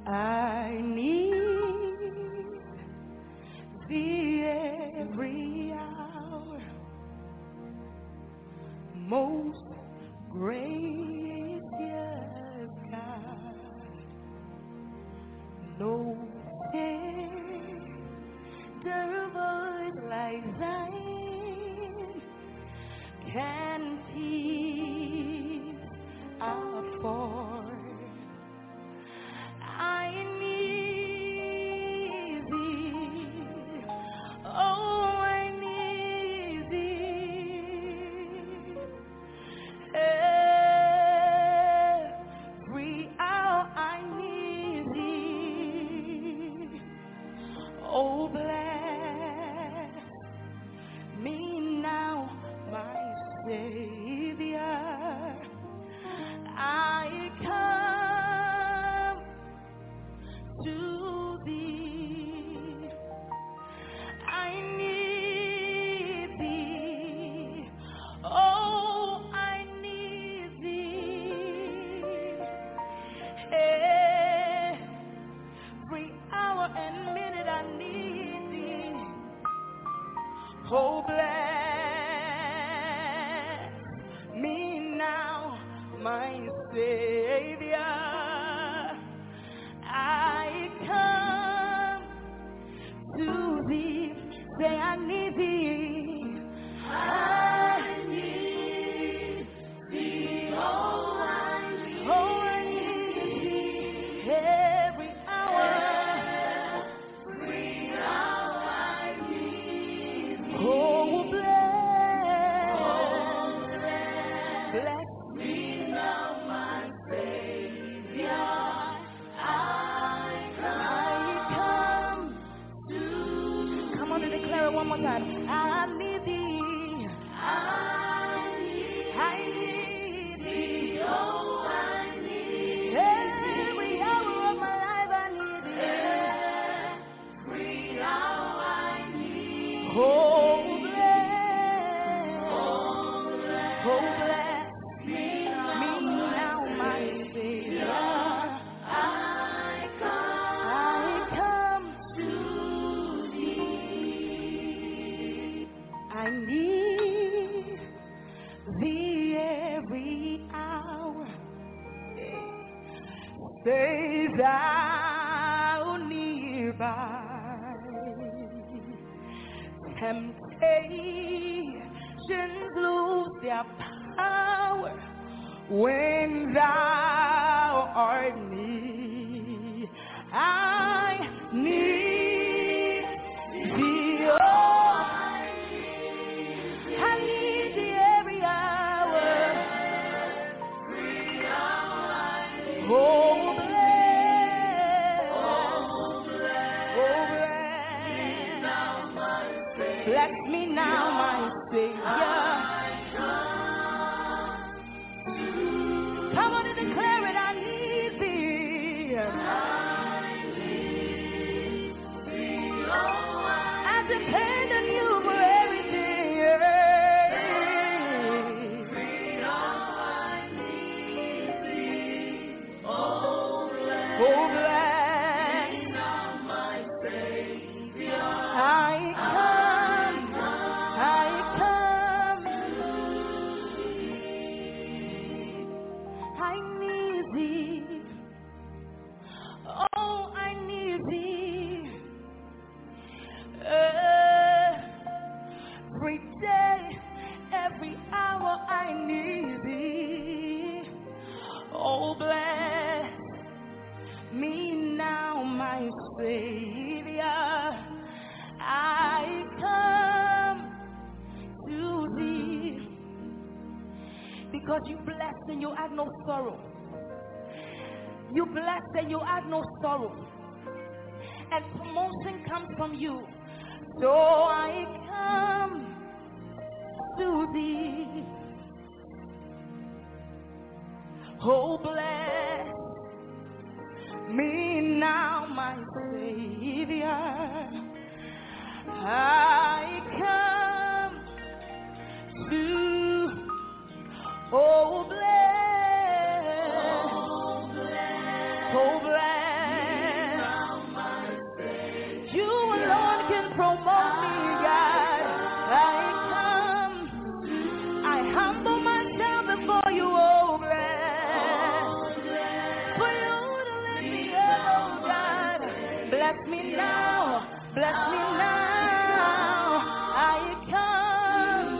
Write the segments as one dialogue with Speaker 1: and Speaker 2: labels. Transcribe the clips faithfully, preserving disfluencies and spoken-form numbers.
Speaker 1: I need thee every hour, most gracious God. No tender voice like thine can teach our voice. I need thee, oh, I need thee. Every hour I need thee. Oh, bless me now, my Savior. I come to thee. I need thee. Oh, I need thee. Every hour and minute I need thee. Oh, bless me now, my Savior. I come to thee. Say, I need thee. I need thee. Oh, I need, oh, I need thee. Every hour, every hour I need thee. Oh, bless, oh, bless, bless me now, my Savior. I come to. Come on and declare it one more time. I need thee. I need, I need thee. Oh, I need every hour of my life. I need thee. Every hour I need. Oh, bless, oh, bless, oh, bless me now, my Savior. I come to thee. I need thee every hour. Stay thou nearby. Temptations lose their power when thou art near. I need thee, oh, I need thee every hour. Every hour I need. Oh, bless, oh, bless, oh, bless, bless me now, my Savior. Come on and declare it, I need thee. I depend on you for everything. Oh, bless, oh, bless my Savior. I come, I come. I need thee. Oh, I need thee. Every day, every hour I need thee. Oh, bless me now, my Savior. I come to thee because you blessed and you had no sorrow. You blessed and you had no sorrow. And promotion comes from you. So I come to thee. Oh, bless me now, my Savior. I come to, oh, bless, oh, bless, oh, bless. bless me now, bless me now. I come.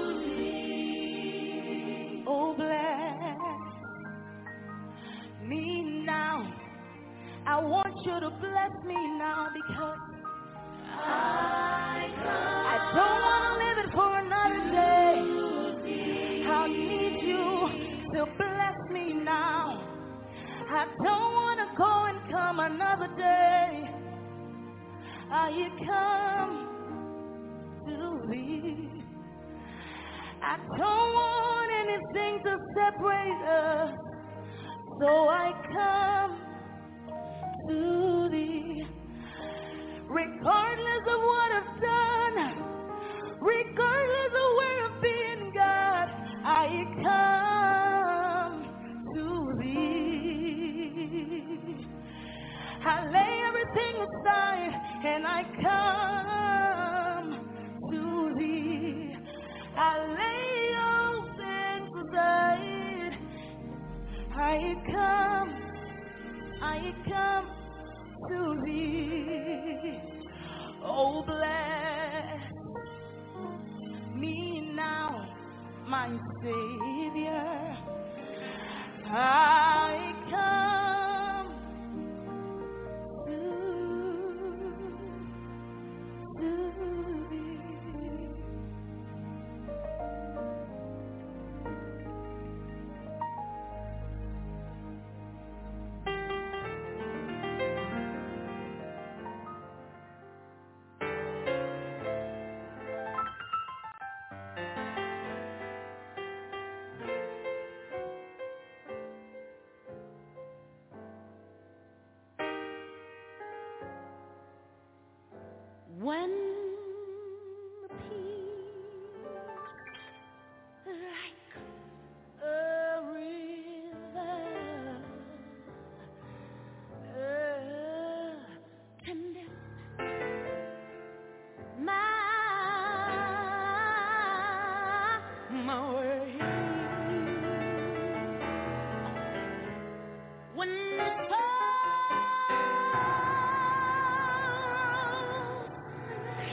Speaker 1: Oh, bless me now. I want you to bless me now because I come. I don't want to live it for another day. I need you to bless me now. I don't want to go and come another day. I come to thee. I don't want anything to separate us, so I come to thee. Regardless of what I've done, regardless of where I've been, God, I come to thee. I lay everything aside and I come to thee. I lay all things aside. I come, I come to thee. Oh, bless me now, my Savior. I come to, to thee. When the peace like a river attendeth my my way, when the sorrows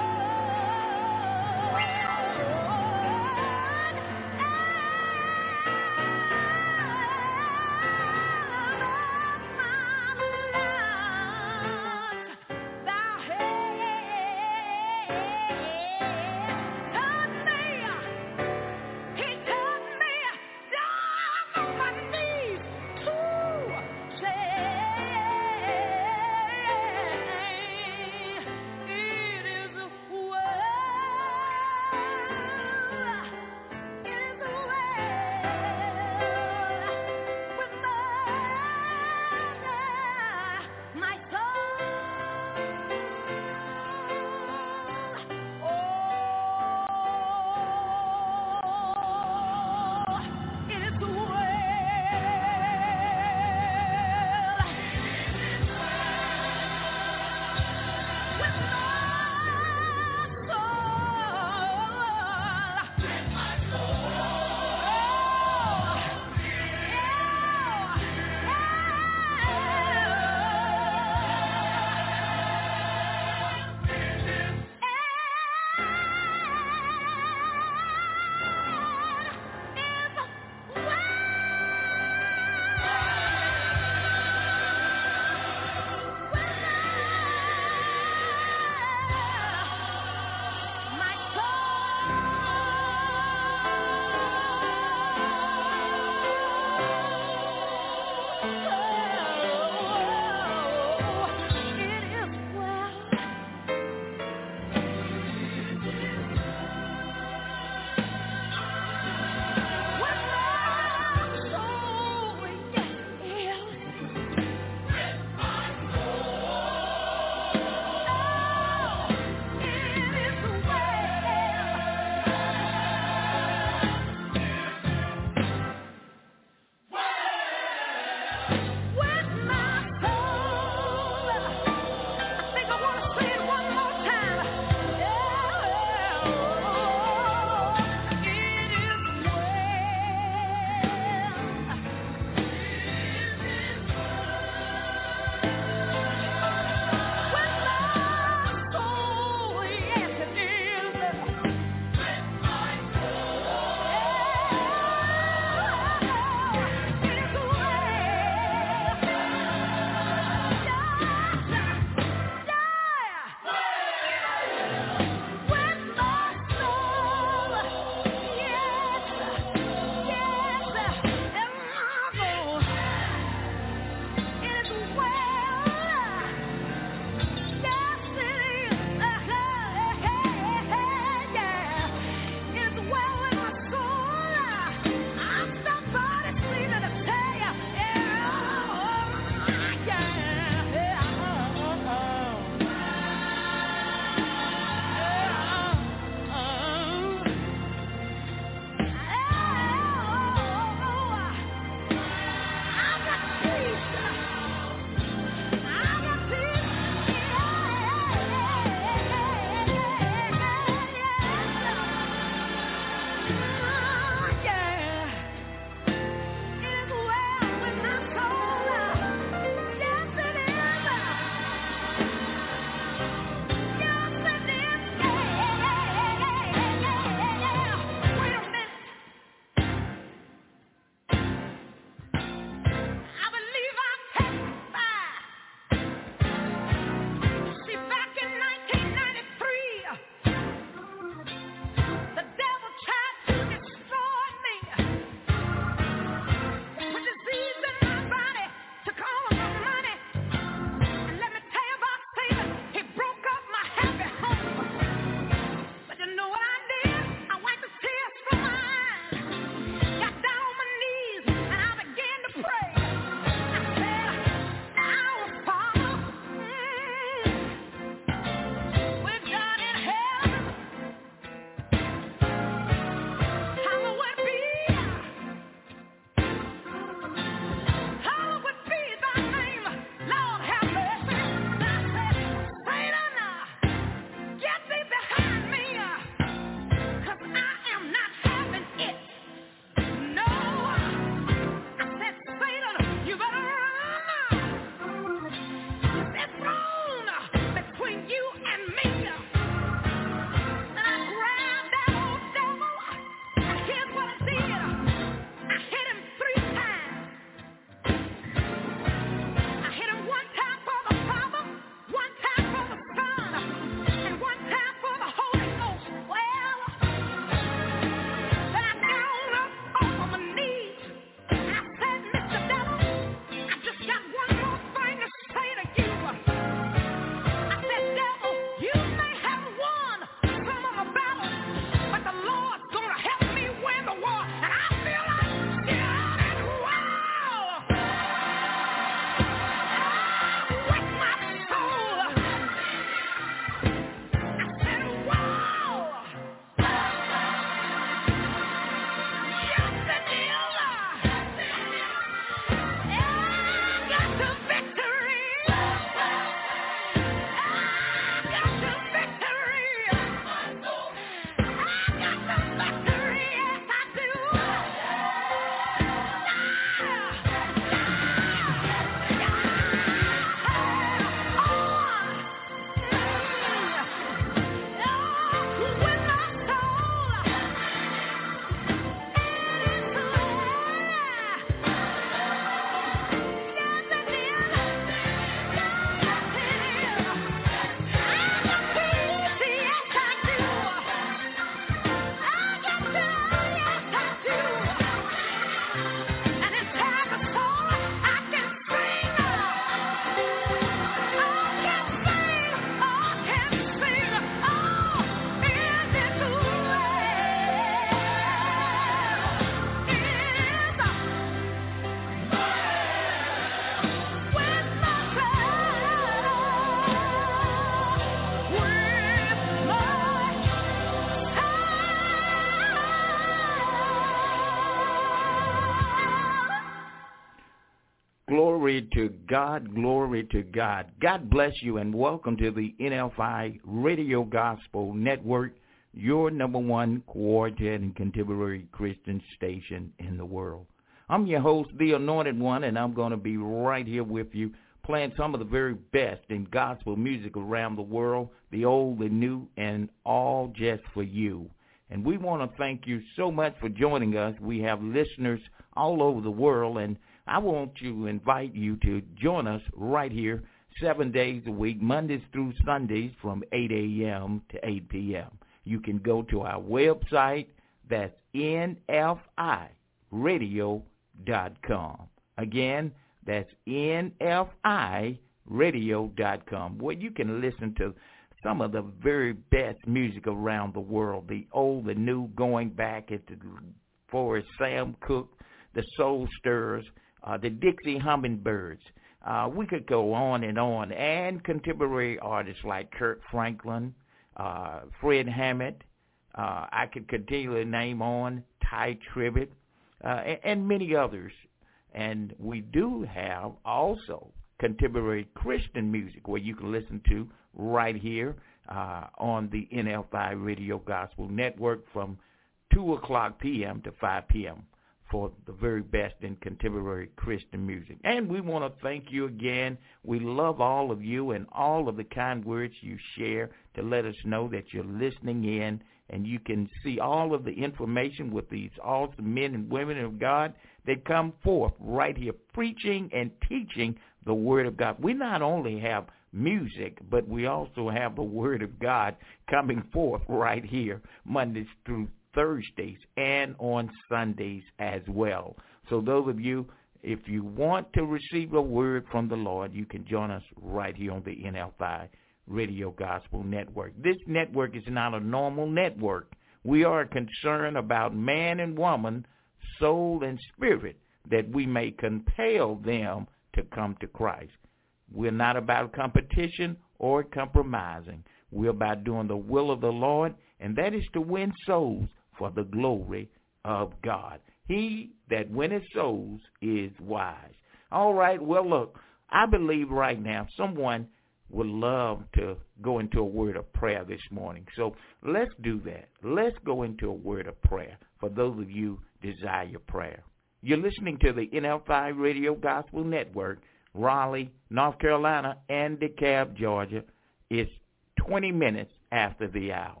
Speaker 2: Glory to God, glory to God. God bless you and welcome to the N F I Radio Gospel Network, your number one quartet and contemporary Christian station in the world. I'm your host, The Anointed One, and I'm going to be right here with you playing some of the very best in gospel music around the world, the old, the new, and all just for you. And we want to thank you so much for joining us. We have listeners all over the world, and I want to invite you to join us right here seven days a week, Mondays through Sundays from eight a.m. to eight p.m. You can go to our website, that's N F I radio dot com. Again, that's N F I radio dot com, where you can listen to some of the very best music around the world, the old, the new, going back at the Forrest Sam Cooke, the Soul Stirrers, Uh, the Dixie Hummingbirds. Uh, we could go on and on. And contemporary artists like Kirk Franklin, uh, Fred Hammond. Uh, I could continually name on Ty Tribbett, uh, and, and many others. And we do have also contemporary Christian music where you can listen to right here uh, on the N F I Radio Gospel Network from two o'clock p.m. to five p.m. for the very best in contemporary Christian music. And we want to thank you again. We love all of you and all of the kind words you share to let us know that you're listening in, and you can see all of the information with these awesome men and women of God that come forth right here preaching and teaching the Word of God. We not only have music, but we also have the Word of God coming forth right here Mondays through Thursdays and on Sundays as well. So those of you, if you want to receive a word from the Lord, you can join us right here on the N F I Radio Gospel Network. This network is not a normal network. We are concerned about man and woman, soul and spirit, that we may compel them to come to Christ. We're not about competition or compromising. We're about doing the will of the Lord, and that is to win souls for the glory of God. He that winneth souls is wise. All right, well, look, I believe right now someone would love to go into a word of prayer this morning. So let's do that. Let's go into a word of prayer for those of you who desire prayer. You're listening to the N F I Radio Gospel Network, Raleigh, North Carolina, and DeKalb, Georgia. It's twenty minutes after the hour.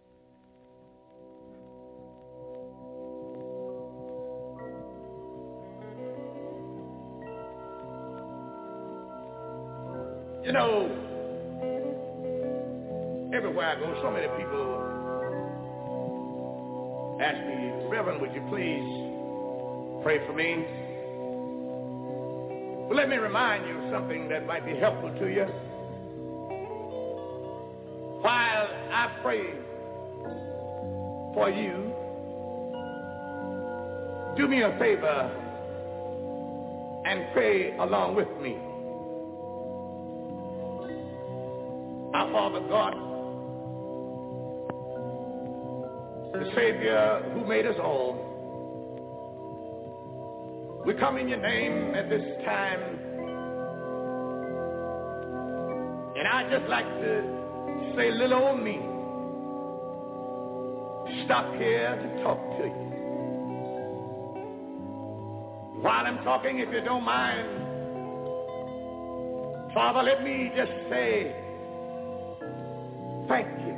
Speaker 3: You know, everywhere I go, so many people ask me, Reverend, would you please pray for me? Well, let me remind you of something that might be helpful to you. While I pray for you, do me a favor and pray along with me. Our Father God, the Savior who made us all, we come in your name at this time, and I'd just like to say, little old me, stop here to talk to you. While I'm talking, if you don't mind, Father, let me just say thank you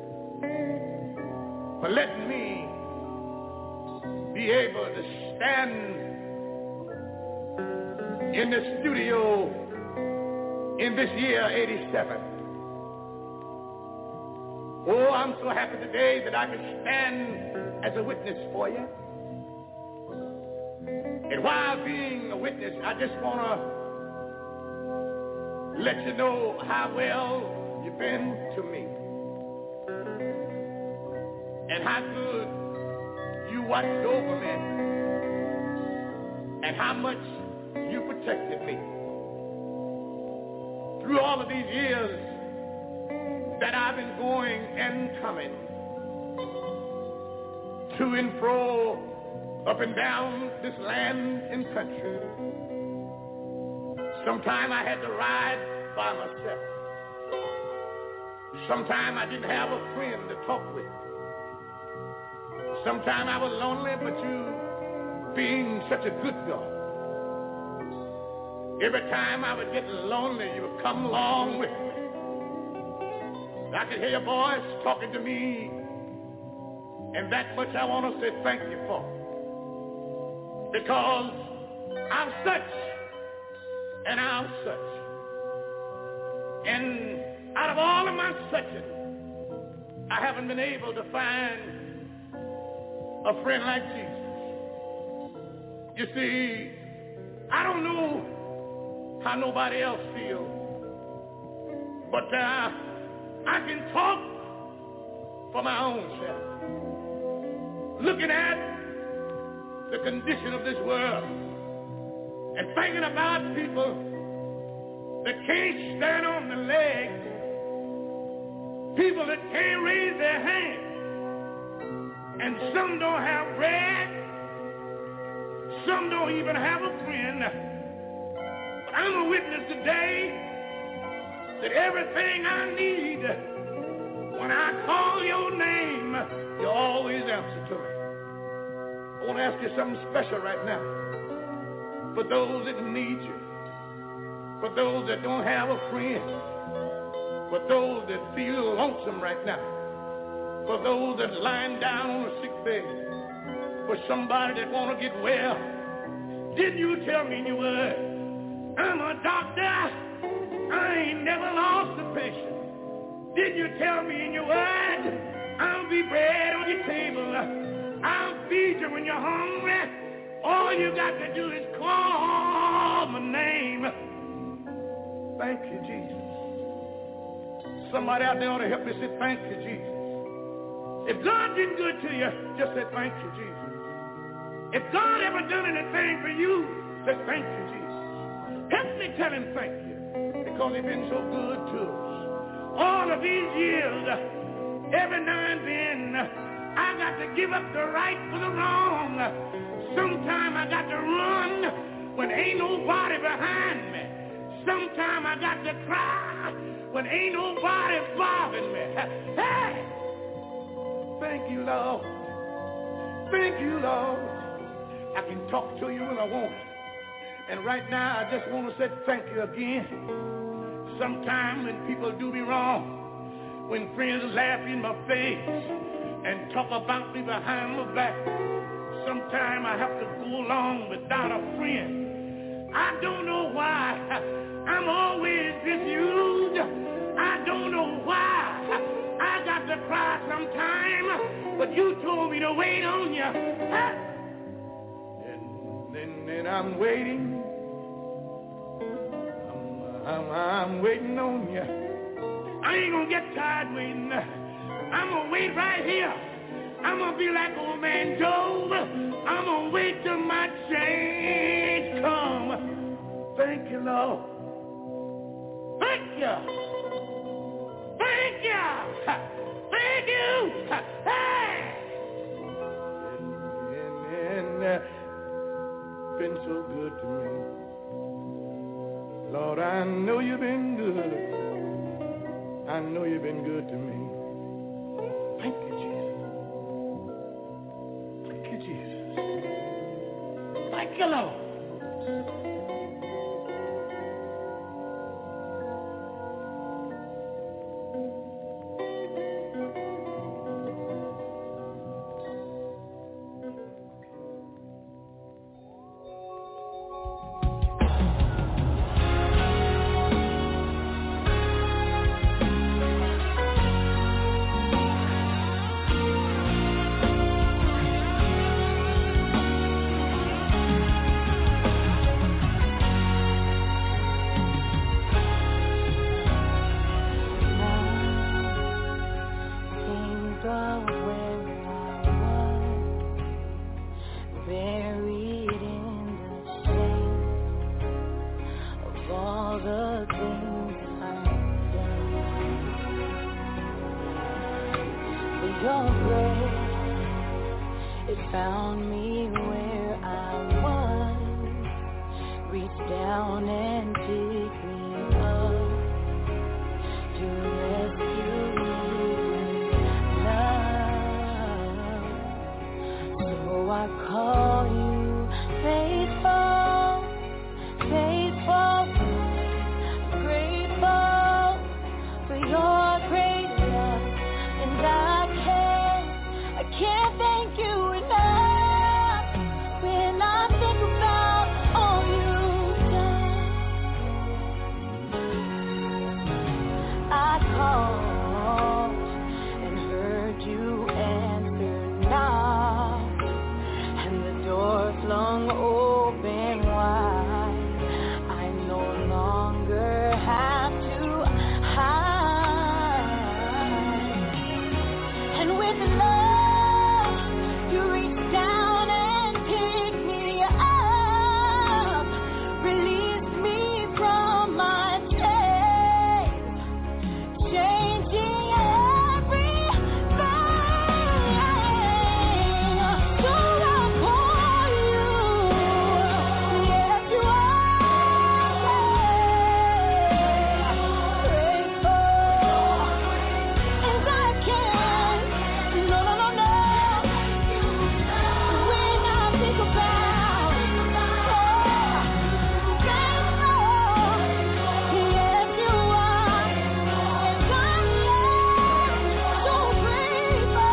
Speaker 3: for letting me be able to stand in the studio in this year eighty-seven. Oh, I'm so happy today that I can stand as a witness for you. And while being a witness, I just want to let you know how well you've been to me, and how good you watched over me, and how much you protected me through all of these years that I've been going and coming, to and fro, up and down this land and country. Sometimes I had to ride by myself. Sometimes I didn't have a friend to talk with. Sometimes I was lonely, but you, being such a good God, every time I would get lonely, you would come along with me. I could hear your voice talking to me, and that much I want to say thank you for. Because I'm such, and I'm such. And out of all of my searching, I haven't been able to find a friend like Jesus. You see, I don't know how nobody else feels, but uh, I can talk for my own self. Looking at the condition of this world and thinking about people that can't stand on their legs, people that can't raise their hands, and some don't have bread, some don't even have a friend. But I'm a witness today that everything I need, when I call your name, you always answer to me. I want to ask you something special right now. For those that need you, for those that don't have a friend, for those that feel lonesome right now, for those that lying down on a sick bed, for somebody that want to get well. Didn't you tell me in your word, I'm a doctor, I ain't never lost a patient. Didn't you tell me in your word, I'll be bread on your table, I'll feed you when you're hungry. All you got to do is call my name. Thank you, Jesus. Somebody out there ought to help me say thank you, Jesus. If God been good to you, just say thank you, Jesus. If God ever done anything for you, say thank you, Jesus. Help me tell him thank you, because he's been so good to us. All of these years, every now and then, I got to give up the right for the wrong. Sometimes I got to run when ain't nobody behind me. Sometimes I got to cry when ain't nobody bothering me. Hey! Thank you, Lord. Thank you, Lord. I can talk to you when I want. And right now, I just want to say thank you again. Sometimes when people do me wrong, when friends laugh in my face and talk about me behind my back, sometimes I have to go along without a friend. I don't know why I'm always misused. I don't know why I got to cry sometime, but you told me to wait on you. Huh? And then, then I'm waiting. I'm, I'm, I'm waiting on you. I ain't gonna get tired waiting. I'm gonna wait right here. I'm gonna be like old man Job. I'm gonna wait till my change come. Thank you, Lord. Thank you. Thank you. Thank you. Hey. And, and, and uh, been so good to me. Lord, I know you've been good. I know you've been good to me. Thank you, Jesus. Thank you, Jesus. Thank you, Lord.
Speaker 1: Found me where I was, reached down and pick me up to rescue me with love. So I call you faithful, faithful, grateful for your great love, and I can't, I can't thank you enough when I think about all you've done. I called and heard you answer knock, and the door flung open wide. I no longer have to hide. And with love, you reach down and pick me up, release me from my chains, changing everything. So I call you, yes you are, grateful as I can. No, no, no, no. When I think about, oh, grateful, yes you are, and I'm so grateful.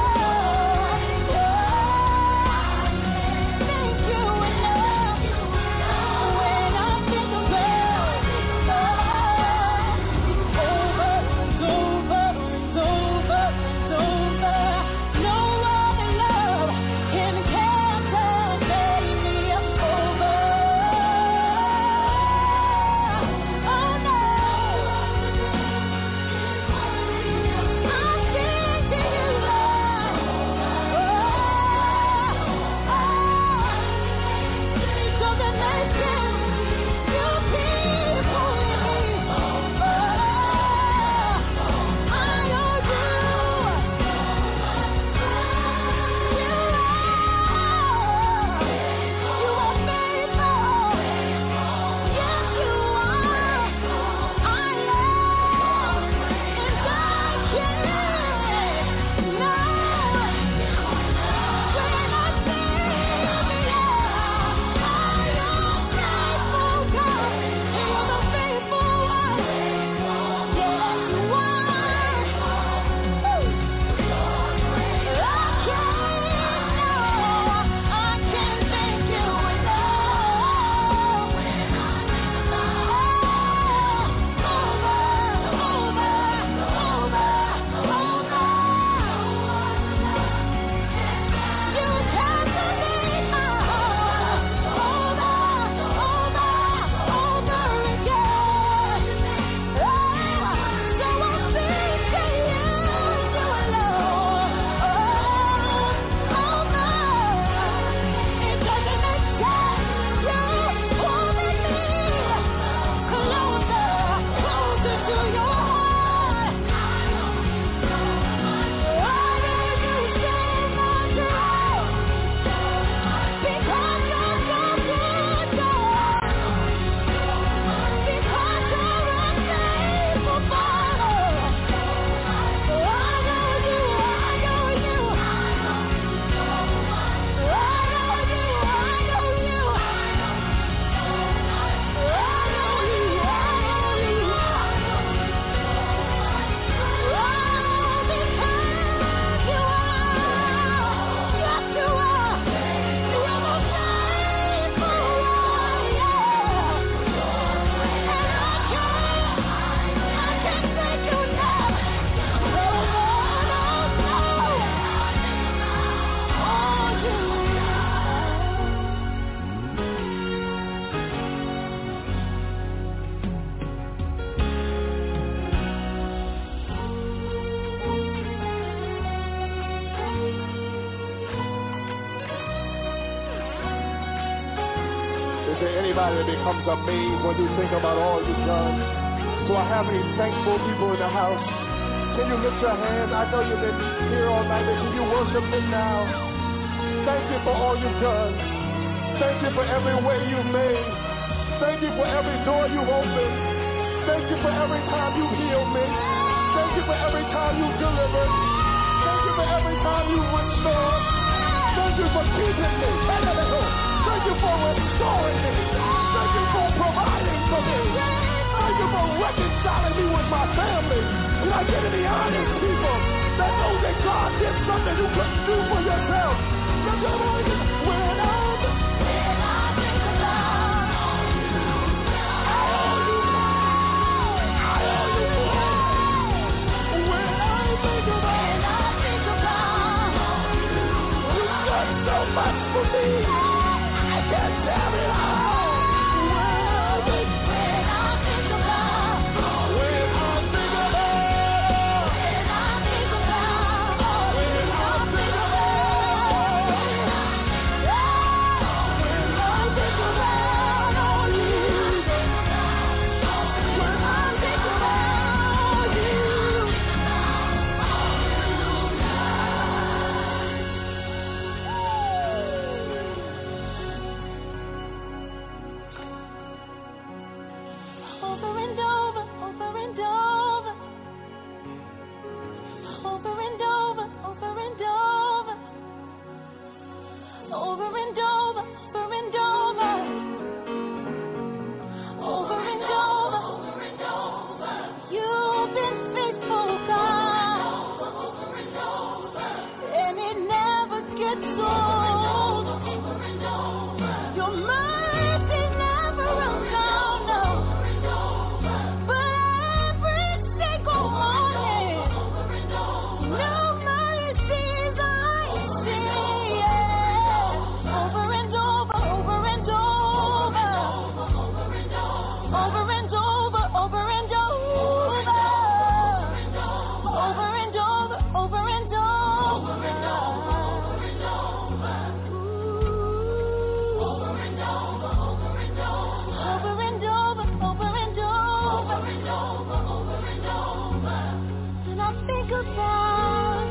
Speaker 1: Thank you enough when I think about, oh, over, over, over, over. No other love can captivate me over. Oh no, I can't give you love. Oh, so the next time you people in me, oh, I owe you. You are faithful. Yes, you are. I love and I can't love when I think of you. I am faithful, God. You're the faithful one. Yes, you are. I can't thank you enough. You captivate my heart over, over, over again. So I sing to you, you alone. Over, it doesn't make sense. You holding me closer, closer to your heart. Why did you save my life? Because you're so good, God. Because you're a faithful Father. I know you, I know you. I know you, I know you. I know you, I know you.
Speaker 4: Is there anybody that becomes amazed when you think about all you've done? Do I have any thankful people in the house? Can you lift your hands? I know you've been here all night, but can you worship Him now? Thank you for all you've done. Thank you for every way you've made. Thank you for every door you've opened. Thank you for every time you've healed me. Thank you for every time you've delivered. Thank you for every time you've restored. Thank you for keeping me. Thank you for restoring me. Thank you for providing for me. Thank you for reconciling me with my family. Can I get any honest people that know that God did something you couldn't do for yourself? When I'm, when I think about all you, all you, I owe you more. When I think about, when I think about all you, you've done so much for me. I can't tell it all. When I think about, when I think about, when I think about, when I think about, when I think about all you, when I think about you, over and over, over and over, over and over, over and over, over and over, over and over, over and over, over and over. You've been faithful, God, over and over, and it never gets old. Your mercy never runs out, no. But every single morning, new mercies I see, yeah. Over and over, over and over, over and over, over and over, over and over, over and over. Over and over, over and over, and I think about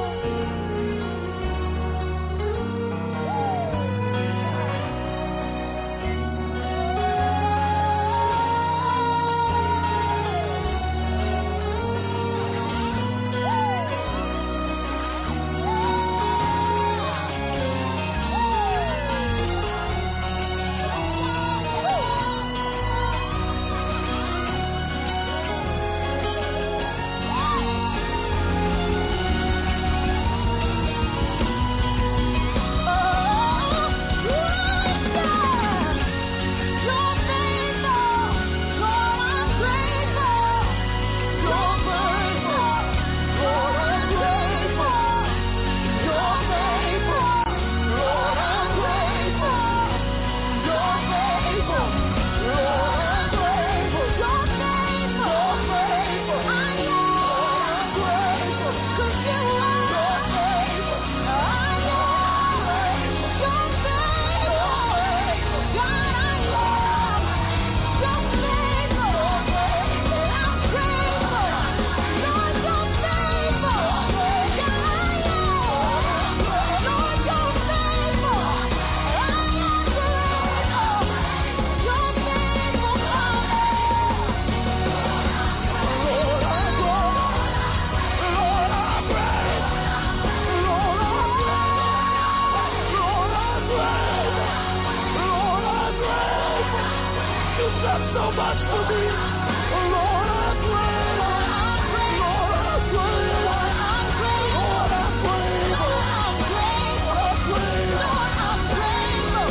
Speaker 4: so much for me. Lord, I'm grateful. Lord, I'm grateful. Lord, I'm grateful. I'm grateful. I'm grateful.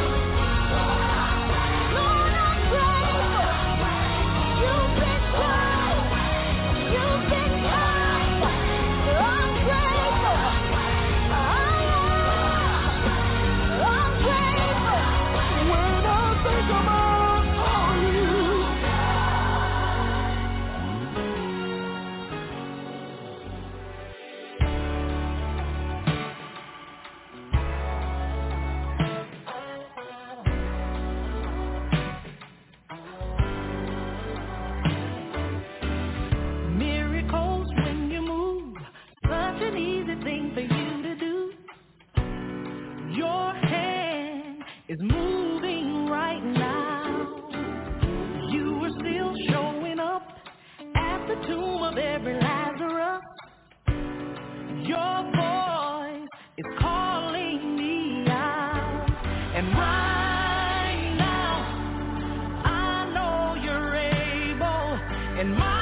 Speaker 4: Lord, I'm grateful. You've been kind. You've been kind. I'm grateful. I am. I'm grateful. When I think about all you.
Speaker 1: of every Lazarus. Your voice is calling me out. And right now, I know you're able. And my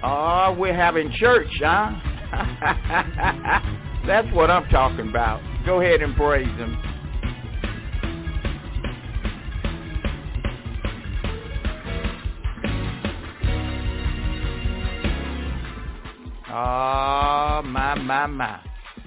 Speaker 2: Oh, we're having church, huh? That's what I'm talking about. Go ahead and praise him. Oh, my, my, my.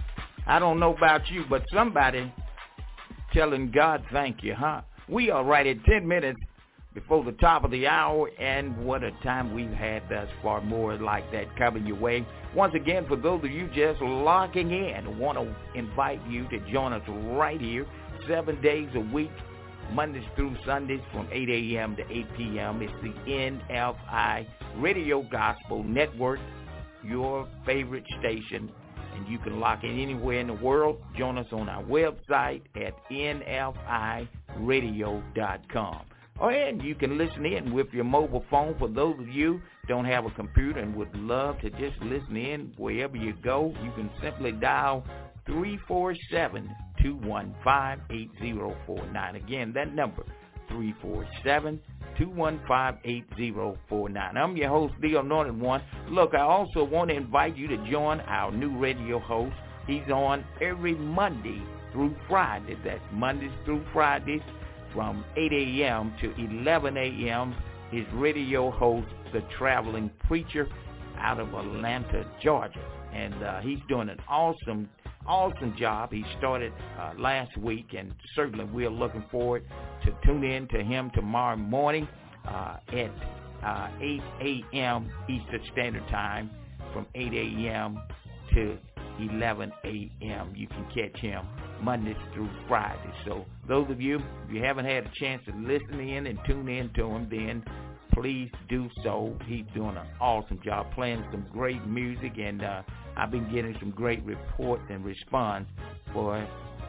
Speaker 2: I don't know about you, but somebody telling God thank you, huh? We are right at ten minutes before the top of the hour, and what a time we've had thus far. More like that coming your way. Once again, for those of you just locking in, I want to invite you to join us right here, seven days a week, Mondays through Sundays from eight a.m. to eight p.m. It's the N F I Radio Gospel Network, your favorite station, and you can lock in anywhere in the world. Join us on our website at N F I radio dot com. Oh, and you can listen in with your mobile phone. For those of you who don't have a computer and would love to just listen in wherever you go, you can simply dial three four seven, two one five, eight zero four nine. Again, that number, three four seven, two one five, eight zero four nine. I'm your host, The Anointed One. Look, I also want to invite you to join our new radio host. He's on every Monday through Friday. That's Mondays through Fridays from eight a.m. to eleven a.m. His radio host, the Traveling Preacher, out of Atlanta, Georgia. And uh, he's doing an awesome, awesome job. He started uh, last week, and certainly we're looking forward to tune in to him tomorrow morning uh, at uh, eight a.m. Eastern Standard Time from eight a.m. to eleven a.m. You can catch him Mondays through Fridays. So those of you, if you haven't had a chance to listen in and tune in to him, then please do so. He's doing an awesome job playing some great music, and uh, I've been getting some great reports and response for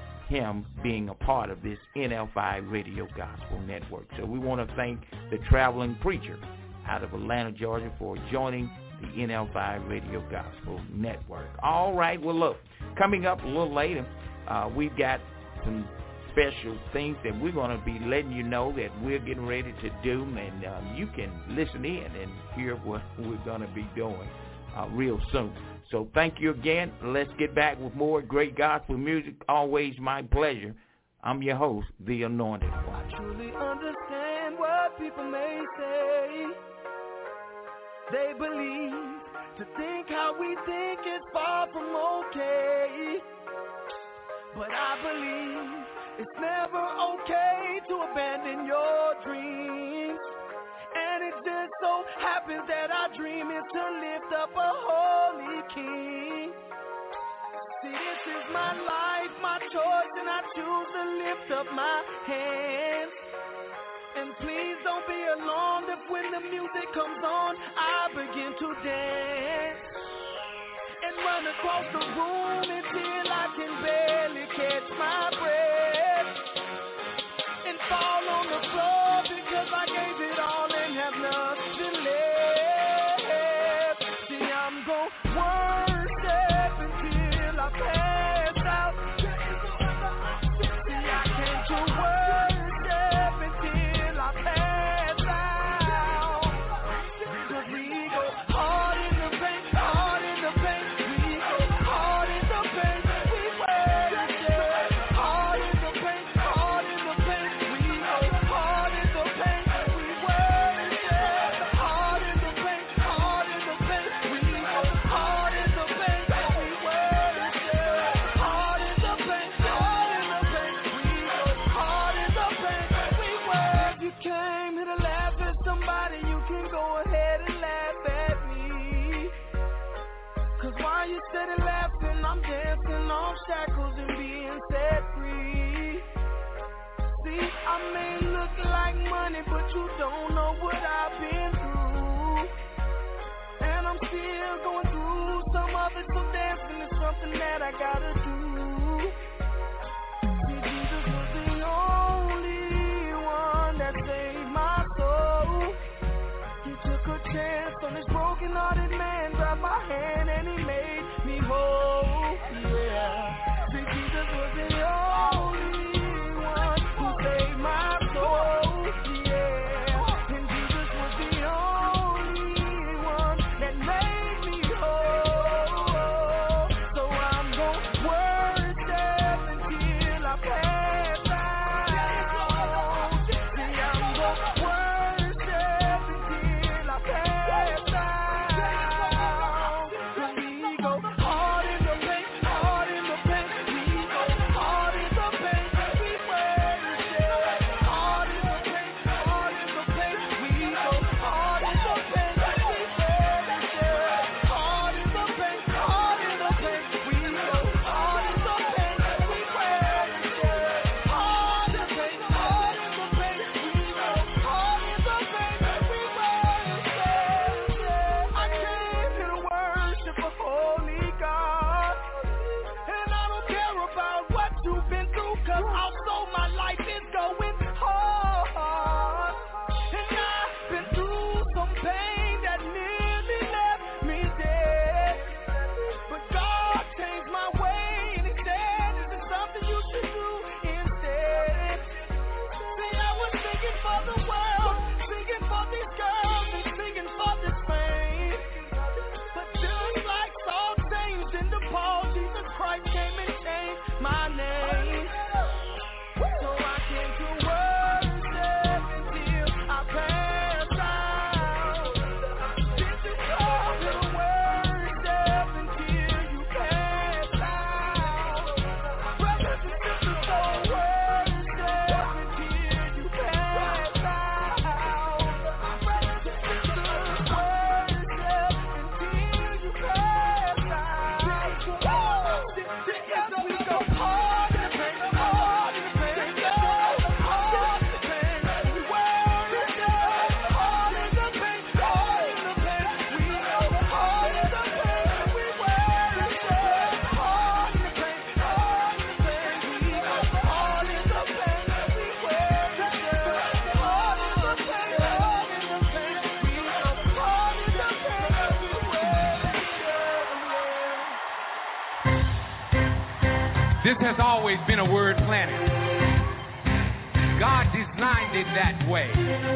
Speaker 2: him being a part of this N F I Radio Gospel Network. So we want to thank the Traveling Preacher out of Atlanta, Georgia, for joining the N F I Radio Gospel Network. All right, well, look, coming up a little later, uh, we've got some special things that we're going to be letting you know that we're getting ready to do, and uh, you can listen in and hear what we're going to be doing uh, real soon. So thank you again. Let's get back with more great gospel music. Always my pleasure. I'm your host, The Anointed One.
Speaker 1: I truly understand what people may say. They believe to think how we think is far from okay. But I believe it's never okay to abandon your dreams. And it just so happens that our dream is to lift up a holy king. See, this is my life, my choice, and I choose to lift up my hands. And please don't be alarmed if when the music comes on, I begin to dance and run across the room until I can barely catch my breath and fall on the floor because I gave it all and have nothing left. See, I'm gon' worship until I pass out. See, I came to worship until I pass out. Cause we go hard in the paint, hard in the paint. We go hard in the paint. We worship hard in the paint, hard in the paint. We go hard in the paint. We worship hard in the paint, hard in the paint. We go hard in the paint. We worship hard in the paint, hard in the paint. We go hard in the paint. We worship. You came here to laugh at somebody, you can go ahead and laugh at me. Cause while you sitting laughing, I'm dancing off shackles and being set free. See, I may look like money, but you don't know what I've been through. And I'm still going through some of it, so dancing is something that I gotta do. See, Jesus was the only one that saved my soul. He took a chance on this broken-hearted man, grabbed my hand and he made me whole. Yeah. See, Jesus was the only one who saved my soul. Yeah. And Jesus was the only one that made
Speaker 5: This has always been a word planet. God designed it that way.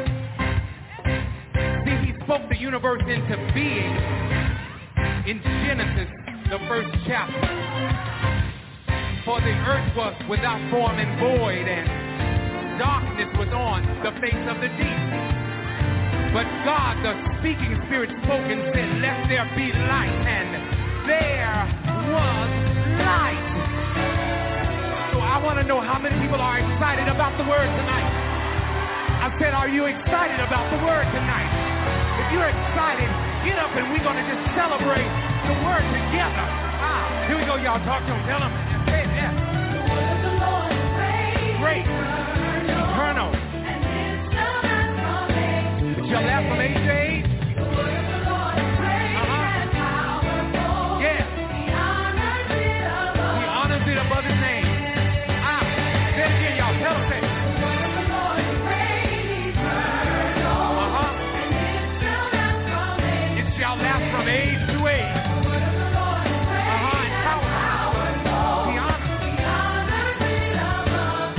Speaker 5: See, he spoke the universe into being in Genesis, the first chapter. For the earth was without form and void, and darkness was on the face of the deep. But God, the speaking spirit, spoke and said, let there be light, and there was light. So I want to know how many people are excited about the word tonight. I said, are you excited about the word tonight? If you're excited, get up and we're going to just celebrate the word together. Ah, here we go, y'all. Talk to them. Tell them. Say it, yeah.
Speaker 1: The word of the Lord is great,
Speaker 5: Great. Eternal.
Speaker 1: and it shall last from age to
Speaker 5: Shall last from age to age.
Speaker 1: The word of the Lord is great
Speaker 5: Uh-huh.
Speaker 1: and powerful.
Speaker 5: Yeah.
Speaker 1: He honors it above.
Speaker 5: He honors it above his name. Ah, say it again, y'all. Tell them. Say it.
Speaker 1: The word of the Lord is great, eternal,
Speaker 5: Uh-huh.
Speaker 1: and it shall last from age.
Speaker 5: It shall last from age to age.
Speaker 1: The word of the Lord is great
Speaker 5: Uh-huh. And
Speaker 1: and
Speaker 5: powerful.
Speaker 1: powerful.
Speaker 5: He honors.
Speaker 1: He honors it above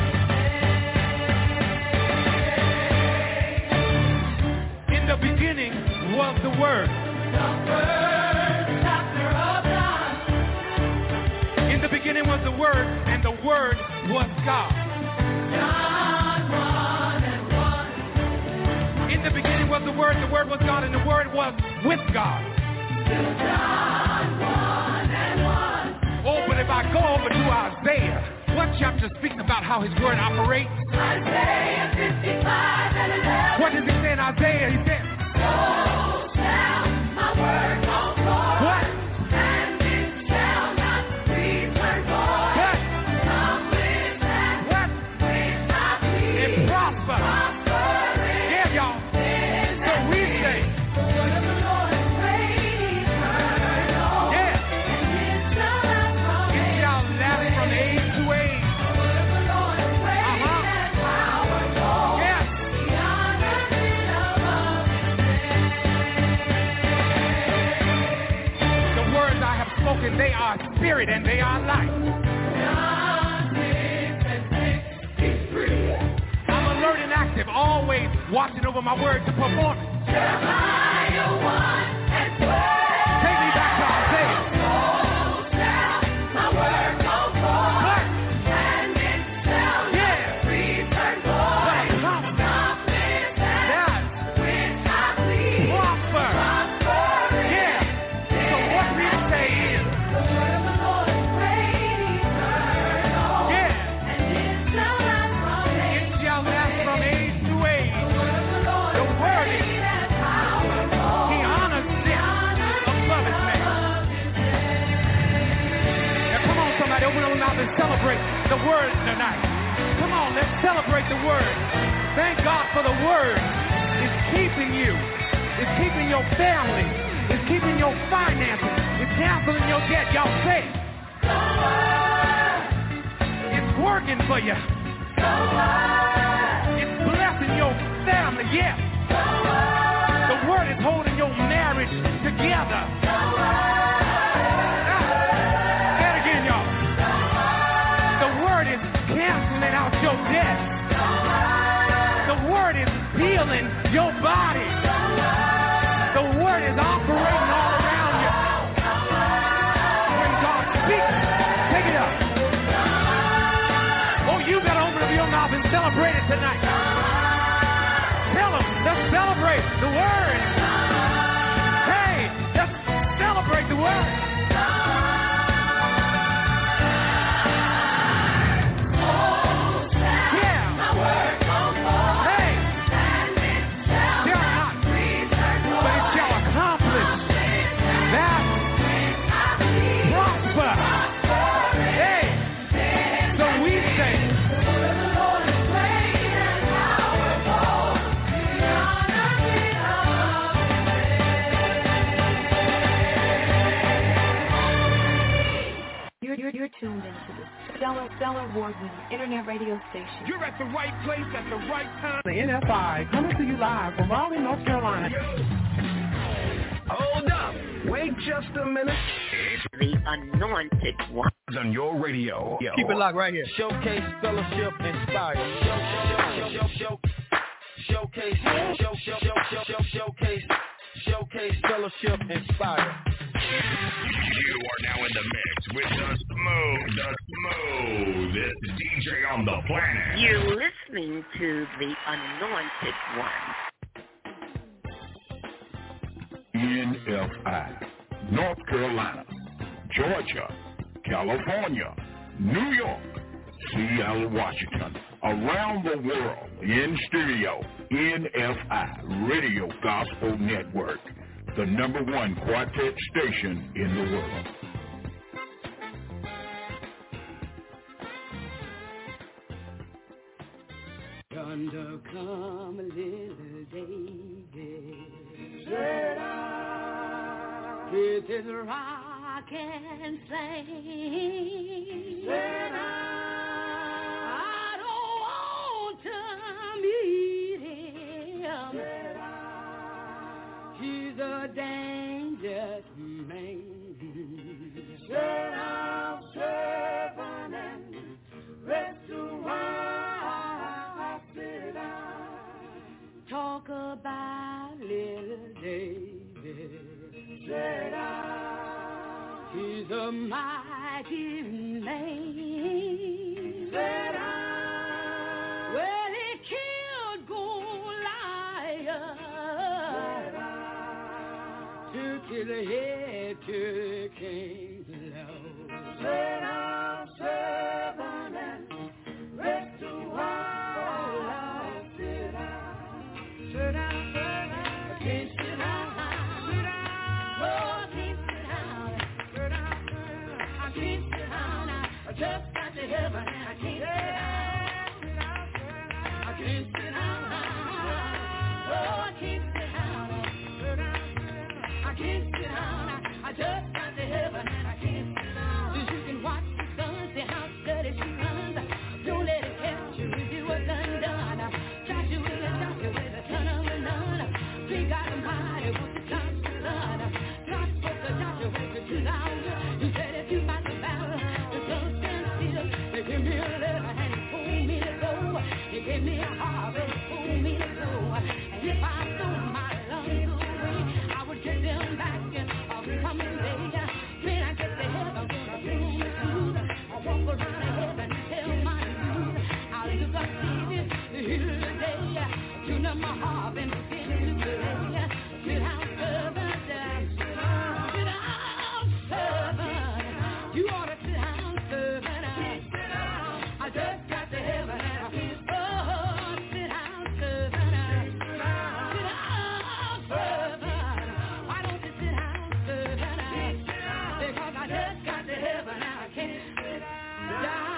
Speaker 5: In the beginning was the Word.
Speaker 1: the first chapter of John.
Speaker 5: In the beginning was the Word, and the Word was God.
Speaker 1: John one and one.
Speaker 5: In the beginning was the Word, the Word was God, and the Word was with God.
Speaker 1: John one and one.
Speaker 5: Oh, but if I go over to Isaiah, what chapter speaks about how his Word operates?
Speaker 1: Isaiah fifty-five and eleven.
Speaker 5: What does he say in Isaiah? He said,
Speaker 1: So shall my word go forth,
Speaker 5: what?
Speaker 1: and it shall not return void.
Speaker 5: What?
Speaker 1: Accomplish that
Speaker 5: What?
Speaker 1: which I please.
Speaker 5: And prosper.
Speaker 1: Prospering
Speaker 5: Yeah, y'all.
Speaker 1: in
Speaker 5: So
Speaker 1: that
Speaker 5: we
Speaker 1: day.
Speaker 5: say,
Speaker 1: The word of the Lord is great, eternal,
Speaker 5: yeah,
Speaker 1: and it shall last from
Speaker 5: it
Speaker 1: age
Speaker 5: shall last from age to age.
Speaker 1: The word of the Lord is great
Speaker 5: Uh-huh.
Speaker 1: and powerful.
Speaker 5: Yes.
Speaker 1: He honors it above
Speaker 5: The words I have spoken, they are spirit and they are life.
Speaker 1: John six and sixty-three.
Speaker 5: I'm alert and active, always watching over my word to perform it.
Speaker 1: Jeremiah one and twelve.
Speaker 5: Take me back to Isaiah.
Speaker 1: So shall my word go forth,
Speaker 5: What?
Speaker 1: and it shall not
Speaker 5: Yeah.
Speaker 1: return
Speaker 5: But
Speaker 1: void.
Speaker 5: accomplish
Speaker 1: Accomplish that
Speaker 5: that
Speaker 1: which I please.
Speaker 5: prosper.
Speaker 1: Prospering
Speaker 5: Yeah. So what we say is,
Speaker 1: The word of the Lord is great, eternal,
Speaker 5: yeah,
Speaker 1: and it shall last from
Speaker 5: it
Speaker 1: age
Speaker 5: shall last from age to age.
Speaker 1: The word of the Lord
Speaker 5: The
Speaker 1: is
Speaker 5: word is,
Speaker 1: great and powerful.
Speaker 5: he honors it above his name. Now come on, somebody, open up your mouth and celebrate the word tonight. Come on, let's celebrate the word. Thank God for the word. It's keeping you. It's keeping your family. It's keeping your finances. It's canceling your debt. Y'all say it. It's working for you. It's blessing your family. Yes. The word is holding your marriage together. Ah, say it again, y'all. The word is canceling out your debt. The word is healing your body. The word is operating all around you. When God speaks, take it up. Oh, you better open up your mouth and celebrate it tonight. Tell them, let's celebrate the word. Hey, let's celebrate the word. Yeah. Hey, shall not, but it shall accomplish that prosper. Hey, so we say,
Speaker 6: You're, you're, you're tuned into the Stellar, Stellar Award-winning internet radio station.
Speaker 5: you're at the right place at the right time.
Speaker 7: The N F I coming to you live from Raleigh, North Carolina.
Speaker 8: Hold up. Wait just a minute.
Speaker 9: The
Speaker 8: anointed one.
Speaker 9: On your radio. Yo.
Speaker 10: Keep it locked right here.
Speaker 11: Showcase, fellowship, inspire. Show, show, show, show, showcase, show, show, show, show, show, showcase, showcase, fellowship, inspire.
Speaker 9: You are now in the mix with the smooth, the smoothest D J on the planet.
Speaker 8: You're listening to the anointed one.
Speaker 9: N F I, North Carolina, Georgia, California, New York, Seattle, Washington, around the world, in studio, N F I Radio Gospel Network, the number one quartet station in the world.
Speaker 12: Thunder come, little David. With his rock and sing. Said I, I don't want to meet him. Said I, he's a dangerous man. Said I'm serving and rest to I said I talk about little David. Said I, he's a mighty man. Said I, well, he killed Goliath. Said I, took his head to King Lord. Said I'm serving and rest to all. Said I, said I, said I, can't sit down. Just got to heaven and I can't sit down. I can't sit down. Oh, I can't sit down. I can't sit down. I just got to heaven and I can't sit down. So you can watch the sun, see how steady she runs. Don't let it catch you if you were done done. Try to with a doctor with a ton of a none. Big God Almighty wants to touch the sun. Not what the doctor went to do now. You said if you fight the battle, the sun they gave me a letter and he told me to go. They gave me a harp and he told me to go. And if I threw my lungs away, I would get them back in a coming day. When I get to heaven, I'm gonna bring me food. I'll walk around the heaven and tell my news. I'll look up David, the hill today. Tune up my harp and begin to play. Sit down, servant. Sit down, servant. You ought to sit down, servant. I just got to heaven and I feel so sit down, servant. Sit down, servant. Why don't you sit down, servant? Because I just got to heaven and I can't sit down.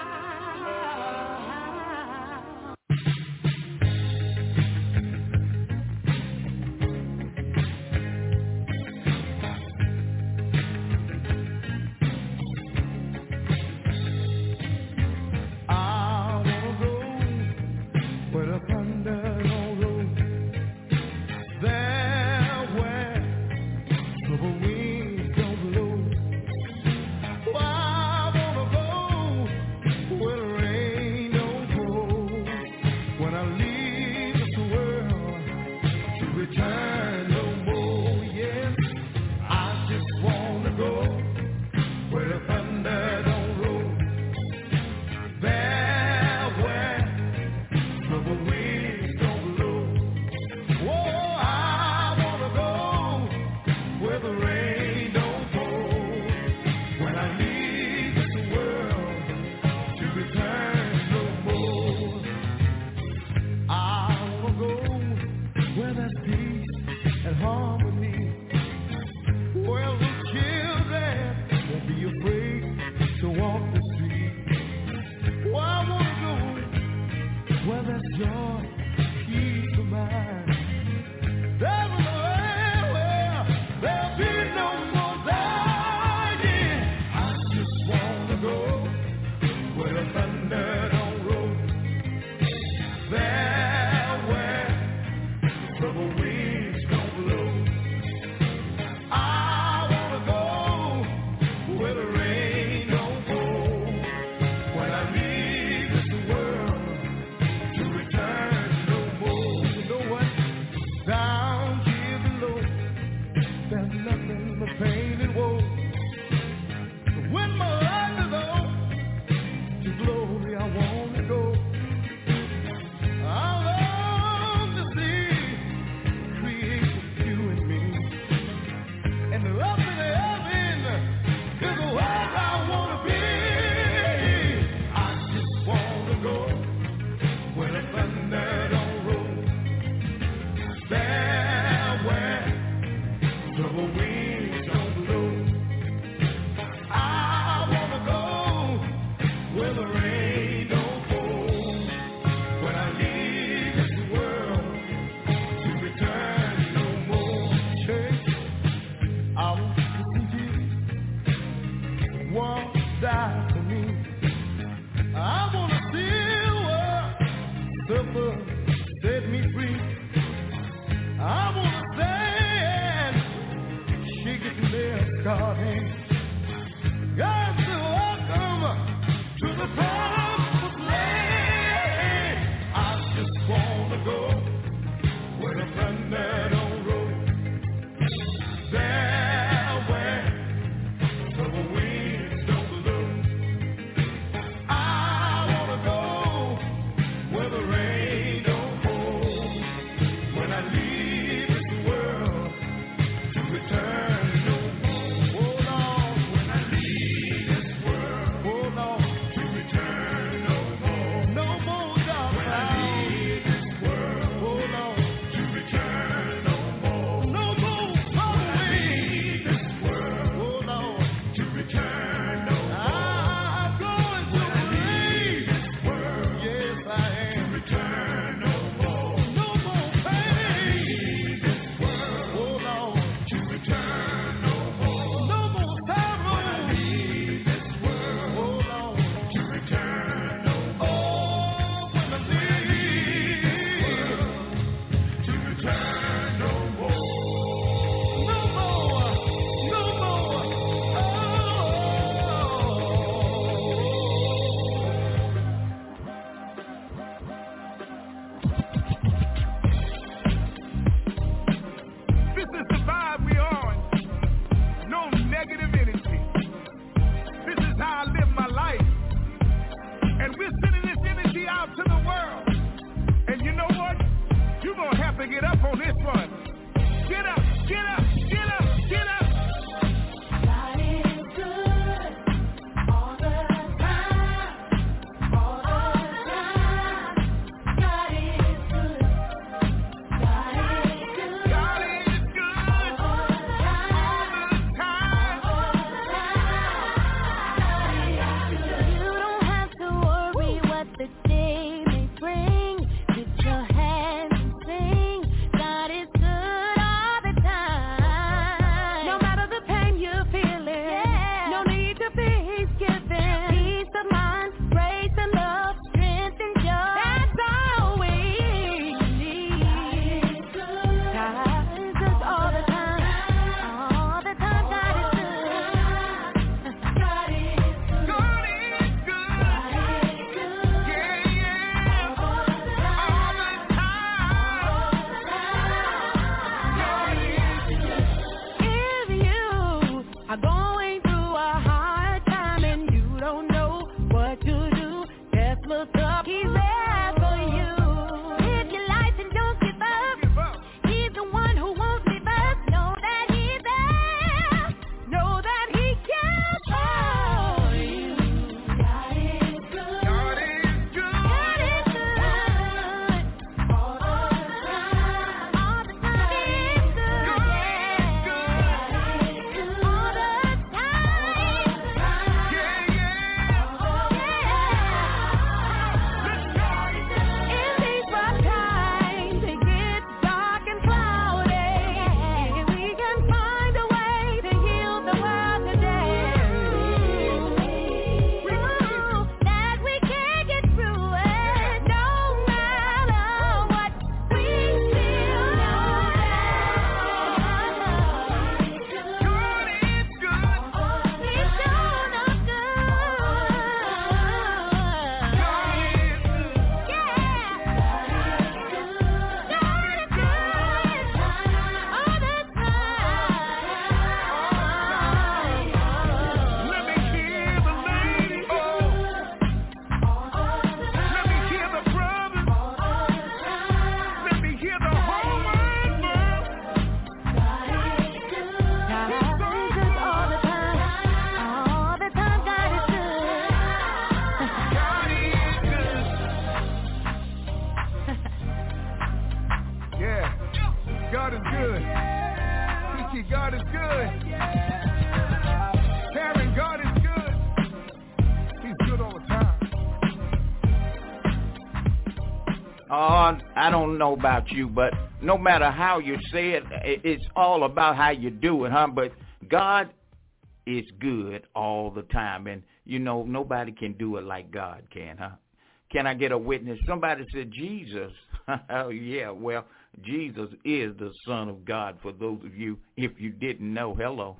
Speaker 2: Oh, I don't know about you, but no matter how you say it, it's all about how you do it, huh? But God is good all the time, and, you know, nobody can do it like God can, huh? Can I get a witness? Somebody said Jesus. Oh, yeah, well, Jesus is the Son of God, for those of you, if you didn't know. Hello.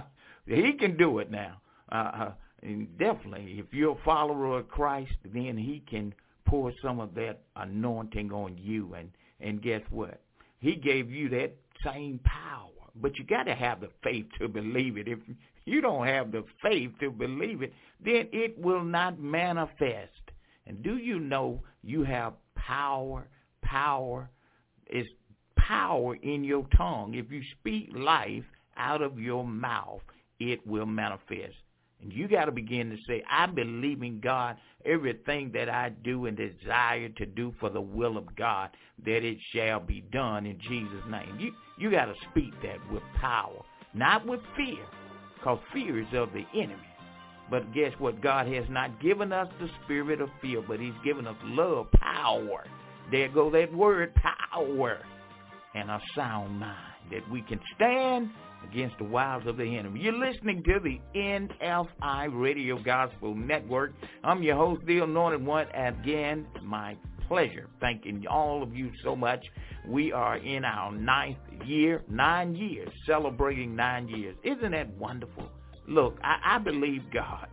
Speaker 2: He can do it now. Uh, and definitely, if you're a follower of Christ, then he can pour some of that anointing on you. And, and guess what? He gave you that same power. But you got to have the faith to believe it. If you don't have the faith to believe it, then it will not manifest. And do you know you have power? Power is power in your tongue. If you speak life out of your mouth, it will manifest. And you got to begin to say, I believe in God, everything that I do and desire to do for the will of God, that it shall be done in Jesus' name. You you got to speak that with power, not with fear, because fear is of the enemy. But guess what? God has not given us the spirit of fear, but he's given us love, power. There go that word, power, and a sound mind, that we can stand against the wiles of the enemy. You're listening to the N F I Radio Gospel Network. I'm your host, the Anointed One. Again, my pleasure thanking all of you so much. We are in our ninth year, nine years, celebrating nine years. Isn't that wonderful? Look, I, I believe God.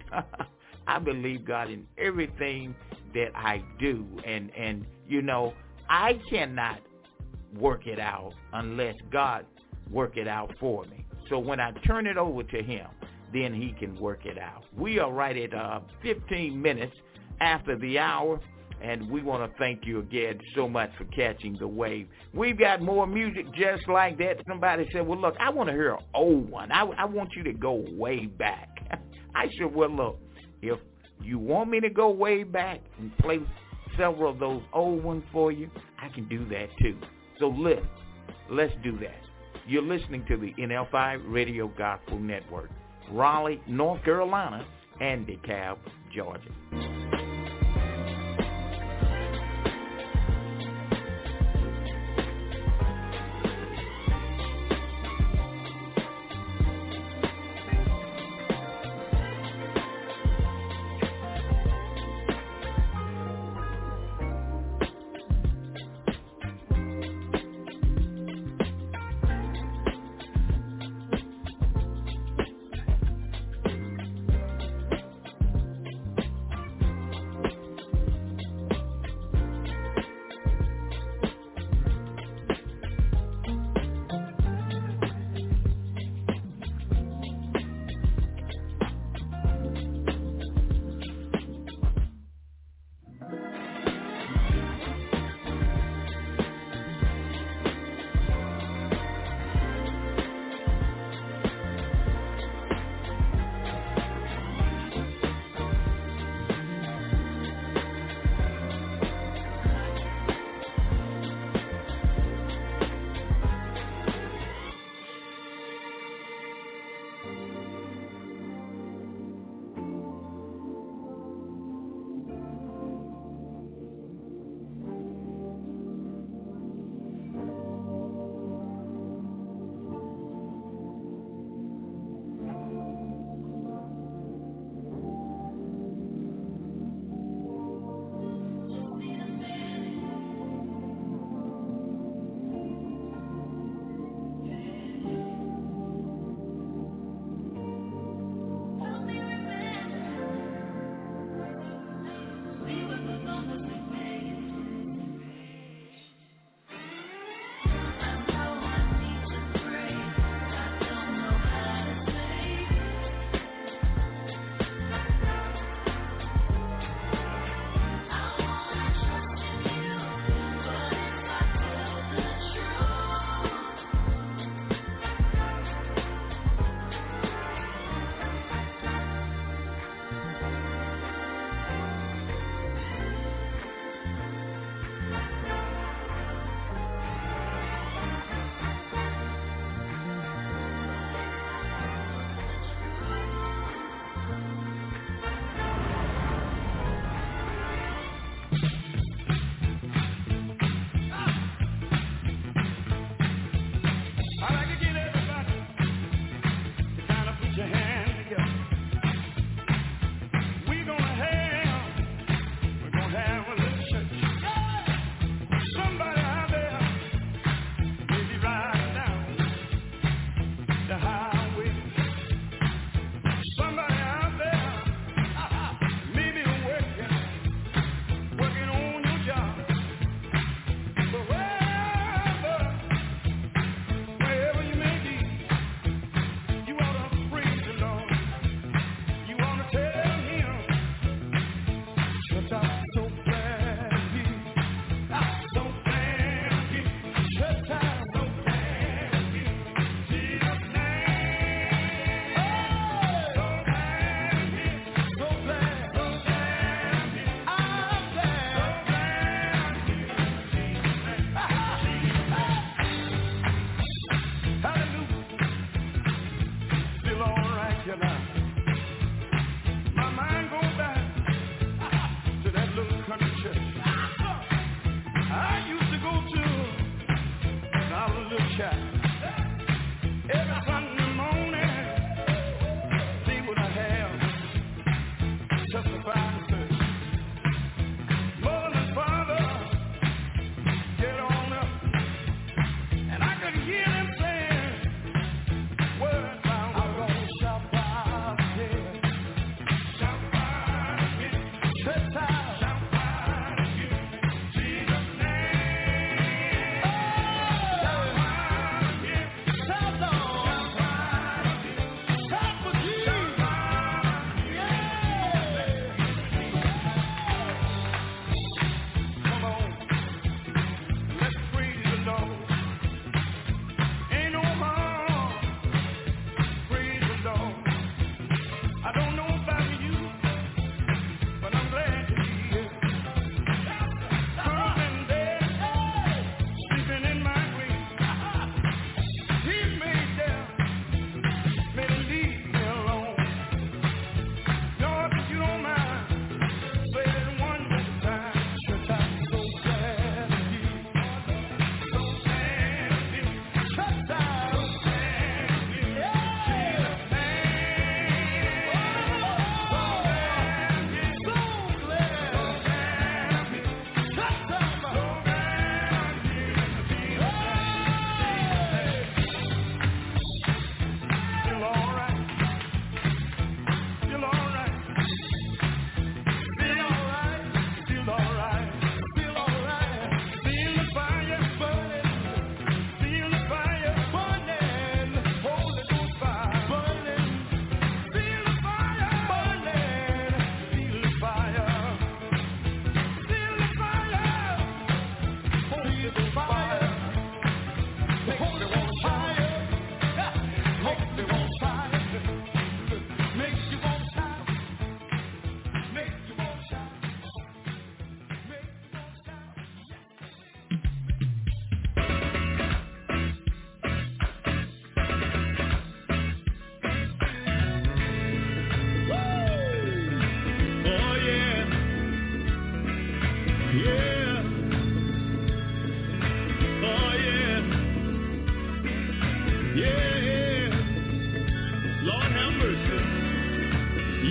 Speaker 2: I believe God in everything that I do. And, and, you know, I cannot work it out unless God work it out for me. So when I turn it over to him, then he can work it out. We are right at uh, fifteen minutes after the hour, and we want to thank you again so much for catching the wave. We've got more music just like that. Somebody said, well, look, I want to hear an old one. I, I want you to go way back. I said, well, look, if you want me to go way back and play several of those old ones for you, I can do that too. So listen, let's do that. You're listening to the N F I Radio Gospel Network, Raleigh, North Carolina, and DeKalb, Georgia.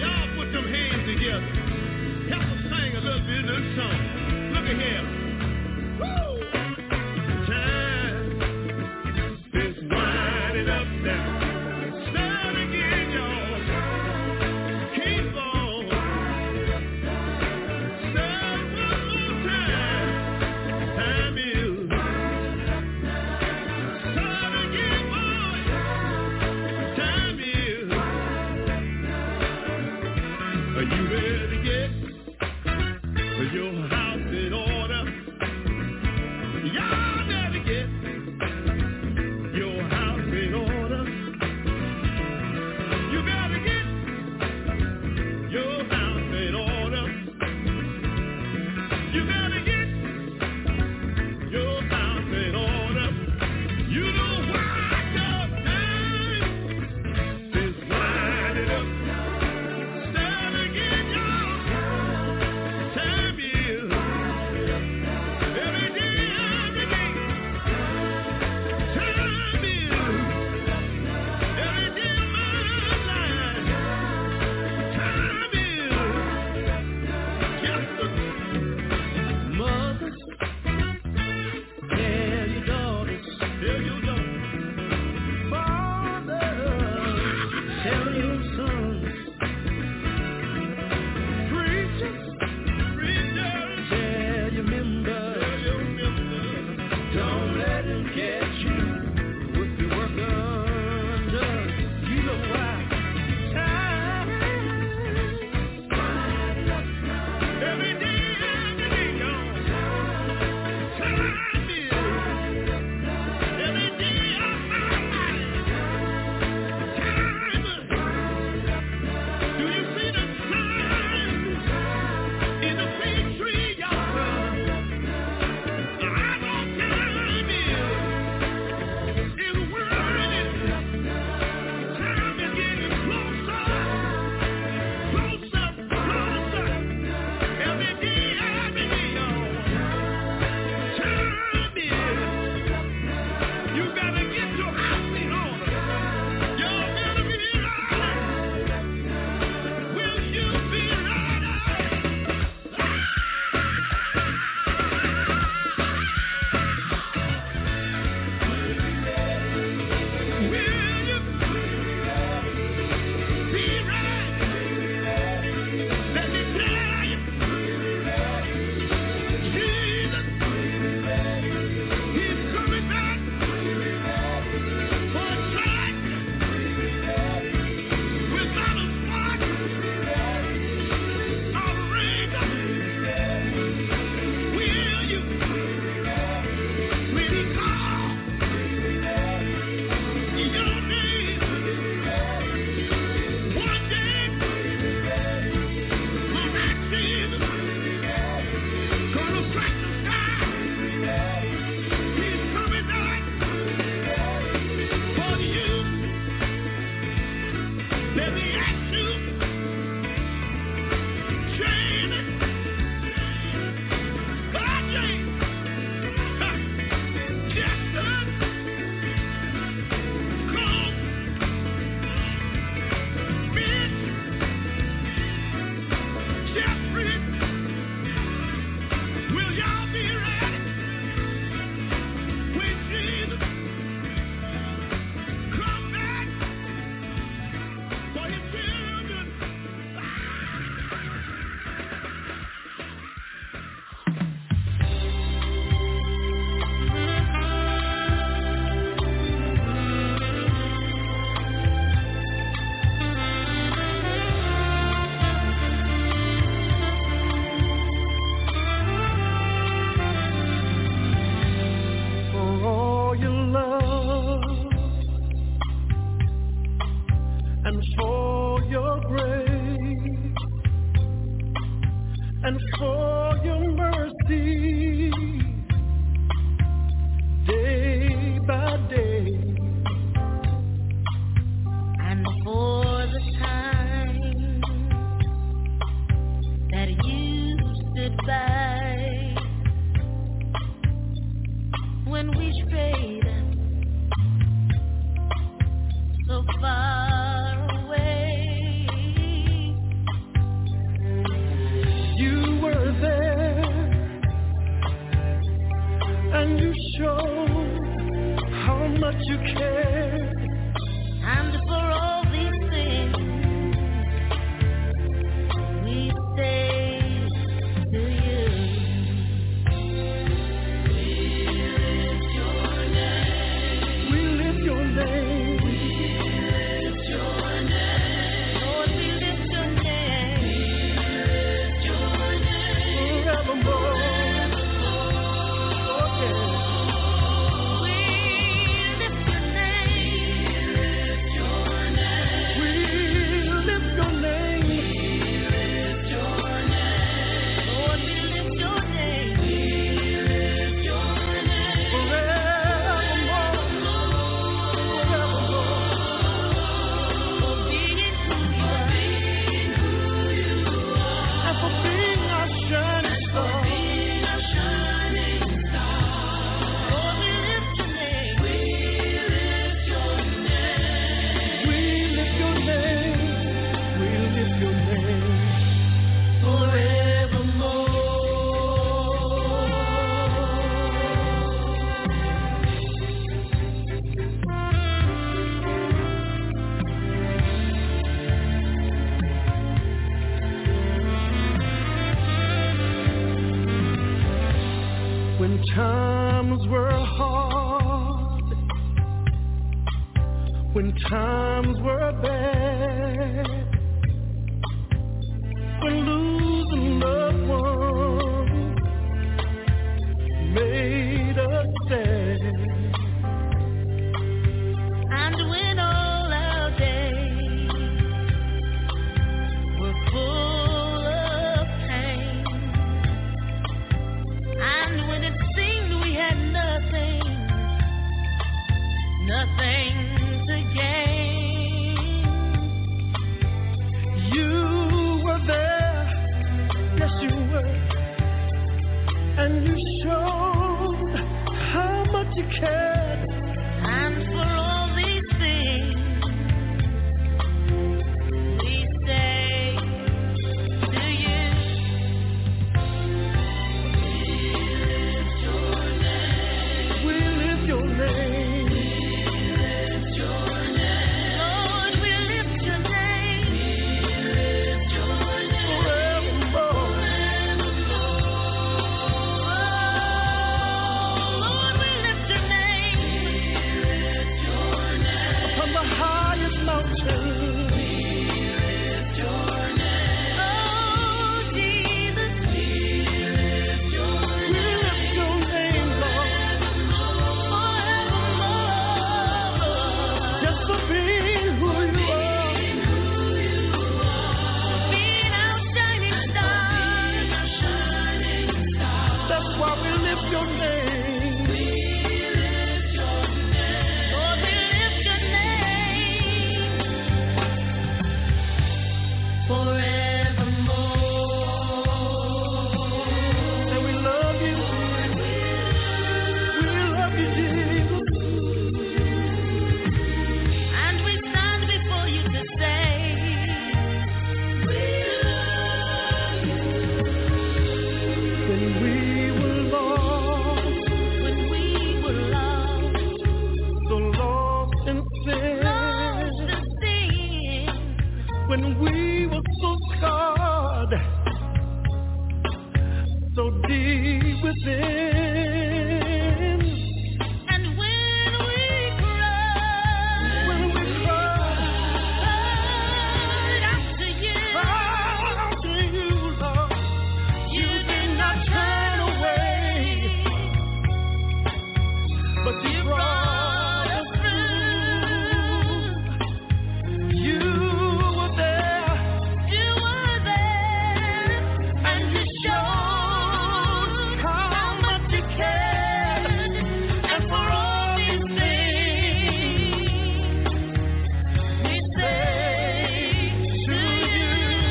Speaker 10: You times were hard, when times were bad, when losing loved ones made us sad,
Speaker 1: and when all our days were full of pain, and when it seemed we had nothing, nothing to gain,
Speaker 10: you were there, yes you were, and you showed how much you cared.
Speaker 1: And for all these things we say to you,
Speaker 10: we lift your name.
Speaker 1: Lord, we lift your name.
Speaker 10: Forevermore.
Speaker 1: Lord, we lift your name.
Speaker 10: From the highest mountain,
Speaker 1: Oh, Jesus,
Speaker 10: we lift your name, Lord,
Speaker 1: forevermore.
Speaker 10: just for being who you are.
Speaker 1: Being our shining star.
Speaker 10: That's why we lift your name.
Speaker 1: Lord, we lift your name forevermore.
Speaker 10: And we love you. We love you, Jesus.
Speaker 1: And we stand before you to say, we love you.
Speaker 10: When we were lost,
Speaker 1: When we were lost,
Speaker 10: so lost in
Speaker 1: lost
Speaker 10: sin,
Speaker 1: in sin,
Speaker 10: when we were so scarred, so deep within,
Speaker 1: and when we cried,
Speaker 10: when we cried
Speaker 1: cried after you,
Speaker 10: out to you, Lord,
Speaker 1: you did not turn away,
Speaker 10: but you
Speaker 1: you
Speaker 10: brought
Speaker 1: brought
Speaker 10: us
Speaker 1: us through.
Speaker 10: You were there,
Speaker 1: You were there, and you showed
Speaker 10: how
Speaker 1: much you cared, and for all these things we say to you,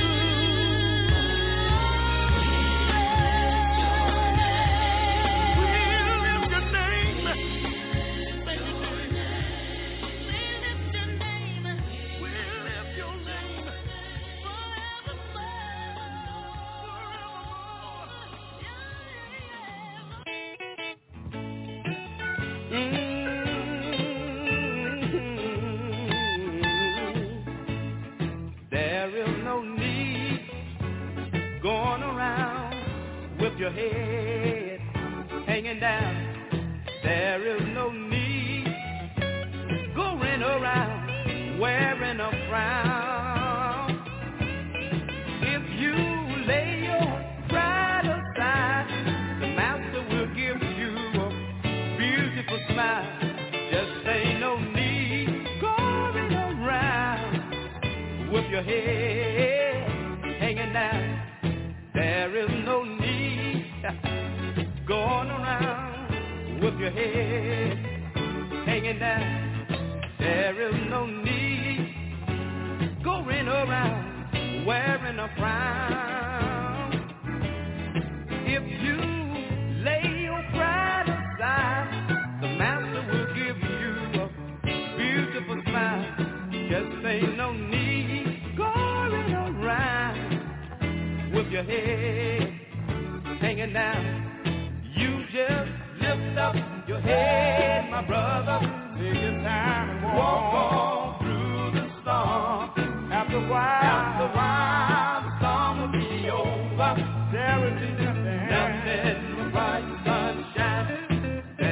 Speaker 10: we lift your name,
Speaker 1: we lift your name
Speaker 10: we lift your name.
Speaker 11: There is no need going around with your head hanging down. There is no need going around wearing a frown. If you lay your pride aside, the master will give you a beautiful smile. Just ain't no need going around with your head hanging down. There is no need going around with your head hanging down. There is no need going around wearing a frown. If you lay your pride aside, the master will give you a beautiful smile. Just ain't no need going around with your head hanging down. You just lift up your head, my brother. Take your time and walk on through the storm. After a while, after a while, the storm will be over. There will be nothing, nothing but bright sunshine.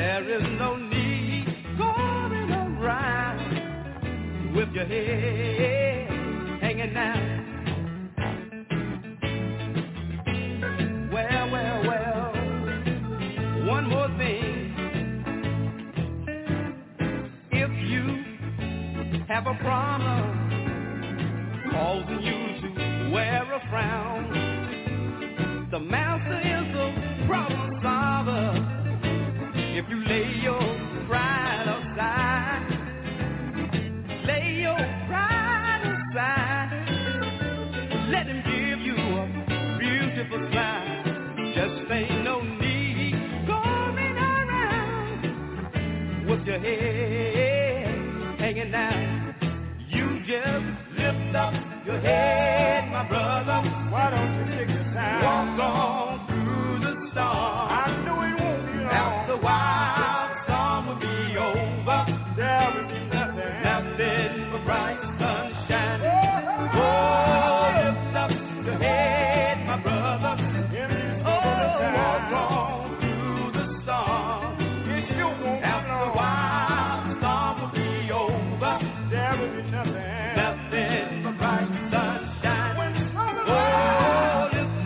Speaker 3: Why don't you take your time?
Speaker 10: Walk on through the storm.
Speaker 3: I know it won't be long.
Speaker 10: After a while, the storm will be over.
Speaker 3: There will be nothing.
Speaker 10: Nothing but bright sunshine. Oh, lift up your head, my brother. Oh, walk on through the storm.
Speaker 3: It sure won't be
Speaker 10: After a
Speaker 3: long.
Speaker 10: while, the storm will be over.
Speaker 3: There will be nothing.
Speaker 10: Nothing but bright sunshine.
Speaker 3: When the sun is
Speaker 10: Oh, lift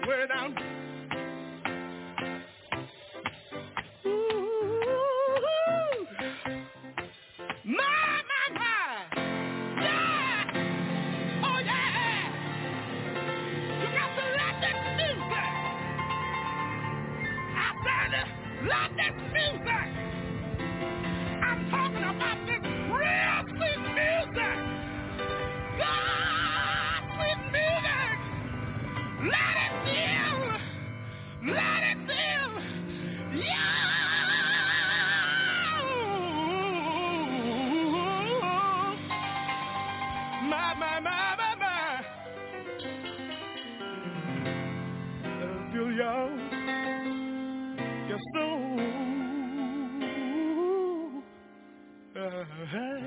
Speaker 4: way down. My, my, my. Yeah. Oh, yeah. You got to let that music. I said, let that music. I'm talking about this real sweet music. God, sweet music. Let it feel. Let it feel. Yeah. My, my, my, my, my. Let it feel your, your soul. Uh, hey.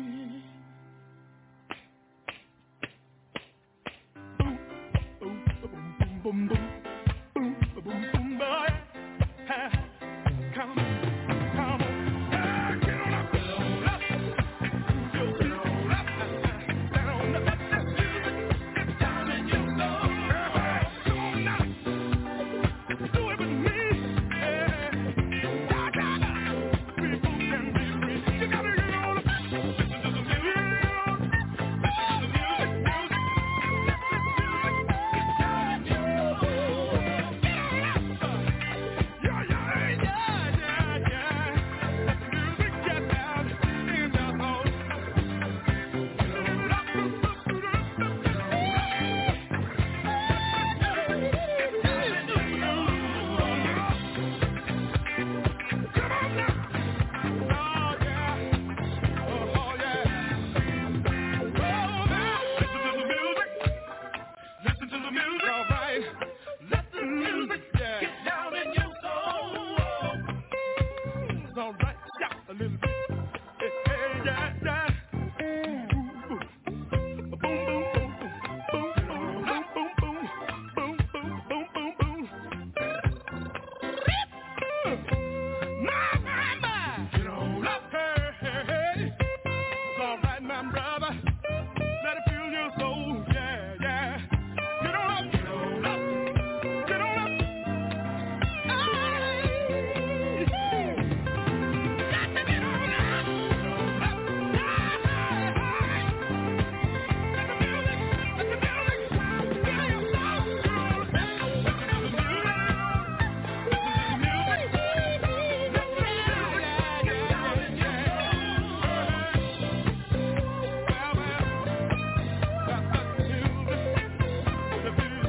Speaker 4: Boom, boom, boom, boom, boom, boom, boom, boom, boom, boy. Ha. Come on, come on. Ah, get on up, get on up. Yo, get on up. Get on up. That music gets down in your soul. Everybody, come on now. Do it with me. Yeah. Da, da, da. People can be free. You gotta get on up. Listen to the music. Listen to the music. Music, music. All right. Let the music get down in your soul. It's all right. Shout a little bit. Hey, hey, yeah, yeah. Boom, boom, boom, boom, boom, boom, boom, boom, boom, boom, boom, boom, boom. My, my, my. Get on up. Hey, hey, hey. It's all right, my brother. Let it fill your soul. Yeah, yeah. Get on up. Get on up. Get on up. Hey. Got to get on up. Up. Hey. Let the music, let the music fill your soul. Listen to the music. Listen to the music. Let the music get down in your soul. Well, well. Got the music. The music.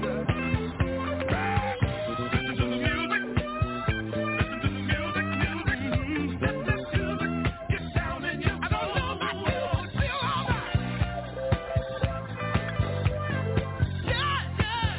Speaker 4: Listen to the music. Listen to the music, music. Let the music get down in your soul. I don't know about you, but feel all right. Yeah, yeah.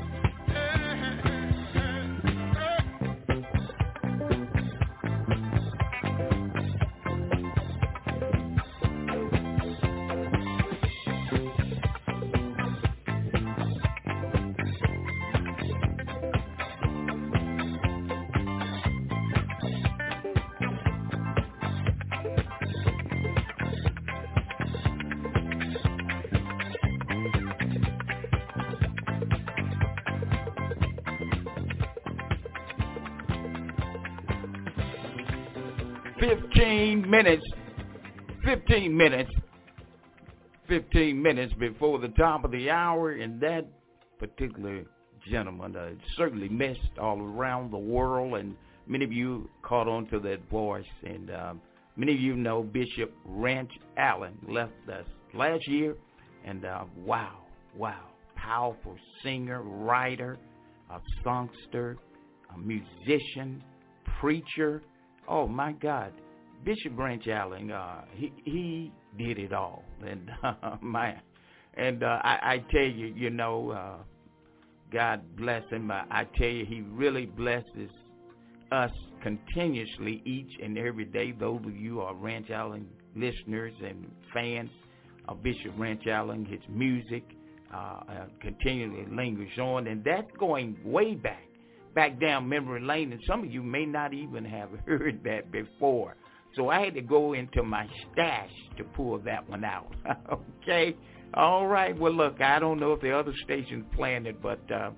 Speaker 2: Fifteen minutes. Fifteen minutes. Fifteen minutes before the top of the hour, and that particular gentleman uh, certainly missed all around the world, and many of you caught on to that voice, and um, many of you know Bishop Ranch Allen left us last year, and uh, wow, wow, powerful singer, writer, a songster, a musician, preacher. Oh my God, Bishop Ranch Allen, uh, he he did it all, and uh, my, and uh, I, I tell you, you know, uh, God bless him. I, I tell you, he really blesses us continuously each and every day. Those of you are Ranch Allen listeners and fans of Bishop Ranch Allen, his music uh, uh, continually lingers on, and that's going way back. back down memory lane, and some of you may not even have heard that before. So I had to go into my stash to pull that one out. Okay? All right. Well, look, I don't know if the other station's playing it, but uh,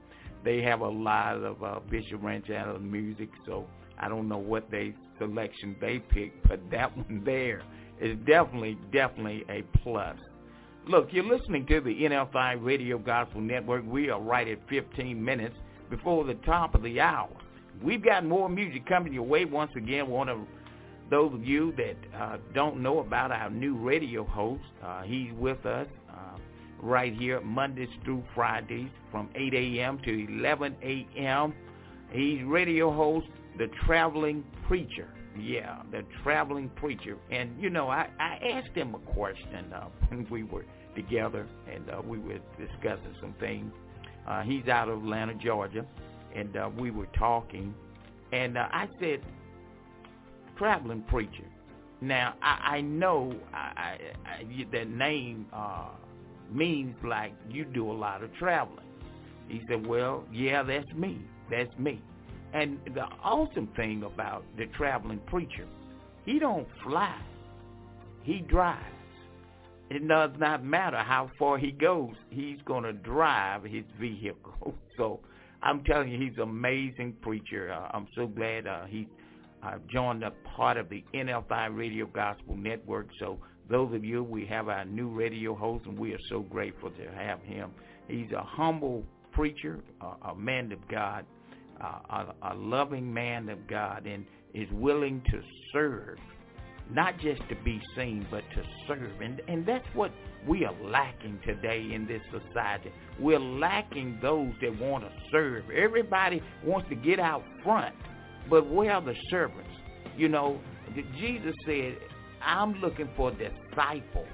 Speaker 2: they have a lot of uh, Bishop Ranch Allen music, so I don't know what they selection they picked, but that one there is definitely, definitely a plus. Look, you're listening to the N F I Radio Gospel Network. We are right at fifteen minutes before the top of the hour. We've got more music coming your way. Once again, one of those of you that uh, don't know about our new radio host, uh, he's with us uh, right here Mondays through Fridays from eight a.m. to eleven a.m. He's radio host, The Traveling Preacher. Yeah, The Traveling Preacher. And, you know, I, I asked him a question uh, when we were together, and uh, we were discussing some things. Uh, he's out of Atlanta, Georgia, and uh, we were talking, and uh, I said, Traveling Preacher. Now, I, I know I, I, I, that name uh, means like you do a lot of traveling. He said, well, yeah, that's me. That's me. And the awesome thing about the Traveling Preacher, he don't fly. He drives. It does not matter how far he goes. He's going to drive his vehicle. So I'm telling you, he's an amazing preacher. Uh, I'm so glad uh, he uh, joined a part of the N F I Radio Gospel Network. So those of you, we have our new radio host, and we are so grateful to have him. He's a humble preacher, uh, a man of God. Uh, a, a loving man of God, and is willing to serve, not just to be seen, but to serve. And, and that's what we are lacking today in this society. We're lacking those that want to serve. Everybody wants to get out front, but where are the servants? You know, Jesus said, I'm looking for disciples,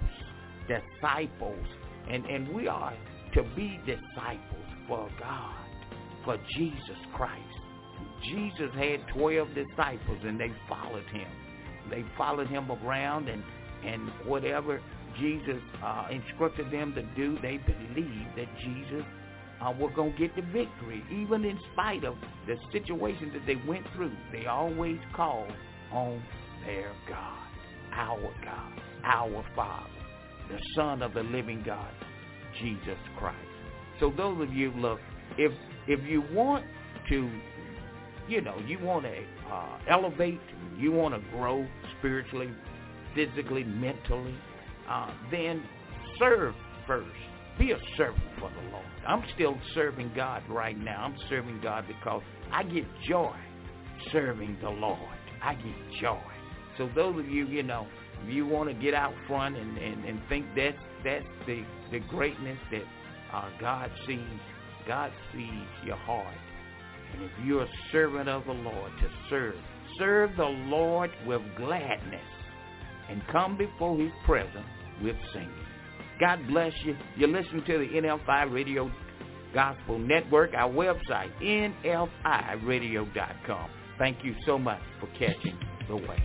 Speaker 2: disciples, and, and we are to be disciples for God, for Jesus Christ. Jesus had twelve disciples, and they followed him. They followed him around, and, and whatever Jesus uh, instructed them to do, they believed that Jesus uh, was going to get the victory. Even in spite of the situation that they went through, they always called on their God, our God, our Father, the Son of the living God, Jesus Christ. So those of you, look, if If you want to, you know, you want to uh, elevate, you want to grow spiritually, physically, mentally, uh, then serve first. Be a servant for the Lord. I'm still serving God right now. I'm serving God because I get joy serving the Lord. I get joy. So those of you, you know, if you want to get out front and, and, and think that that's the, the greatness that uh, God sees, God sees your heart. And if you're a servant of the Lord, to serve, serve the Lord with gladness and come before his presence with singing. God bless you. You're listening to the N F I Radio Gospel Network, our website, N F I radio dot com. Thank you so much for catching the way.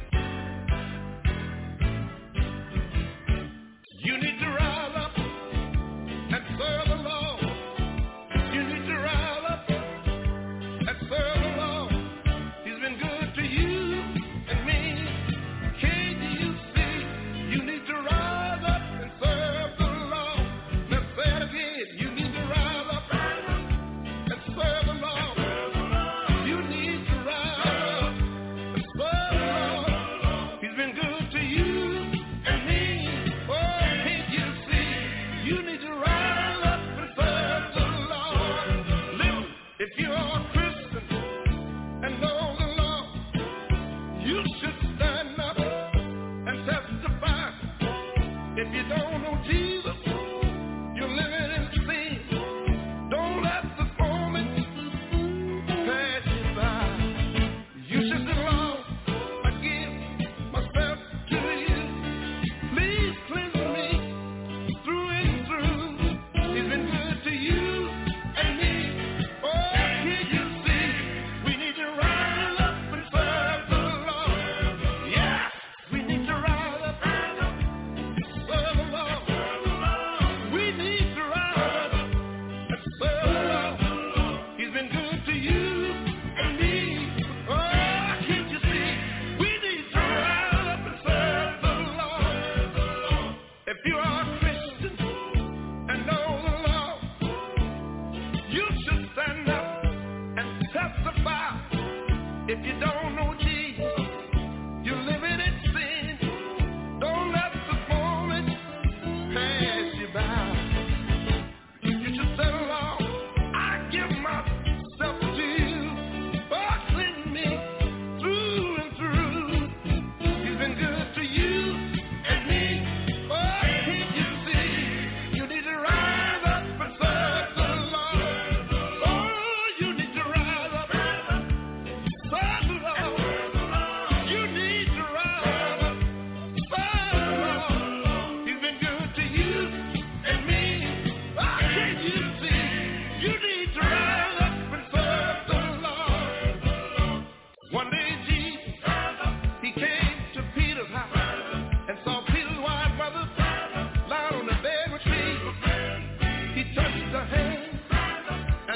Speaker 3: You need to rise up and serve the Lord. You need to rise up and serve the Lord. He's been good to you and me. Can't you see? You need to rise up and serve the Lord. Let's say it again. You need to rise up and serve the Lord. You need to rise up and serve the Lord. He's been good to you and me. Oh, can't you see? You need to rise up and serve the Lord. Listen, if you're a Christian and know the Lord, you should stand up and testify. If you don't know Jesus, you're living in sin. Don't let this moment pass you by. You should say, Lord, I give myself to you. Please cleanse me through and through. He's been good to you and me. Oh, can't you see? We need to rise up and serve the Lord. Yeah, we need to rise up and serve the Lord. We need to rise up and serve the Lord. He's been good to you and me. Oh, can't you see? We need to rise up and serve the Lord. If you are a Christian and know the Lord, you should stand up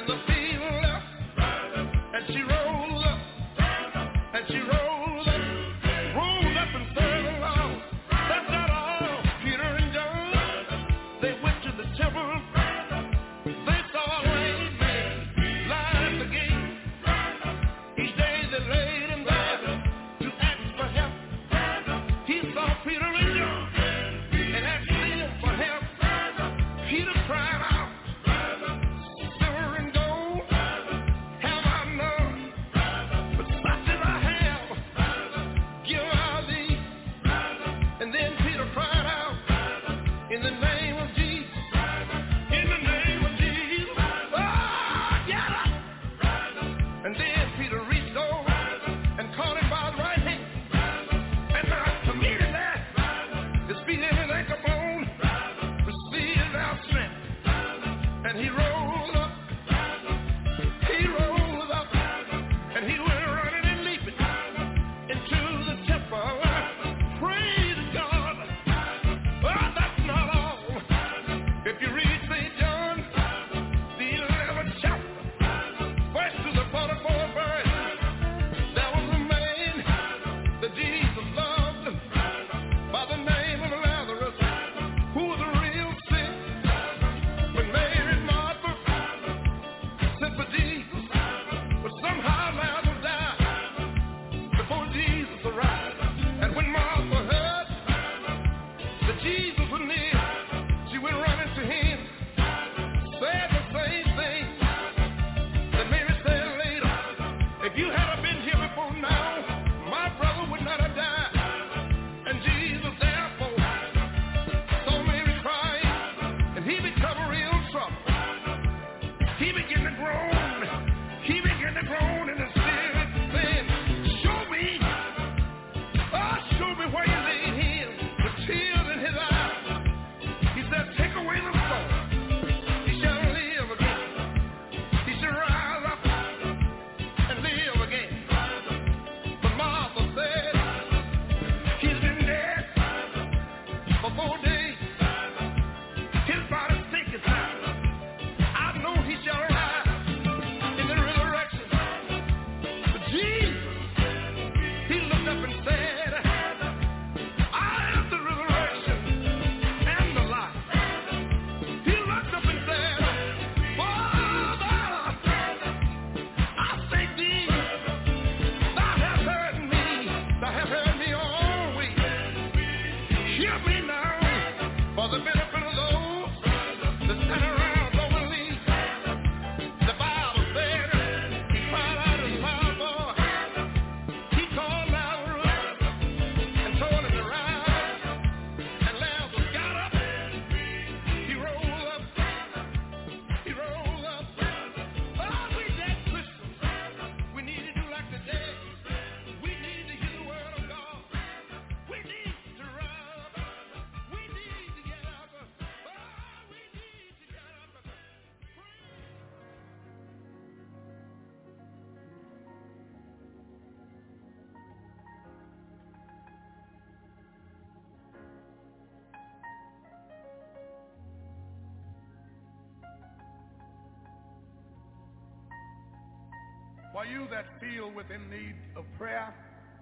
Speaker 3: For you that feel within need of prayer,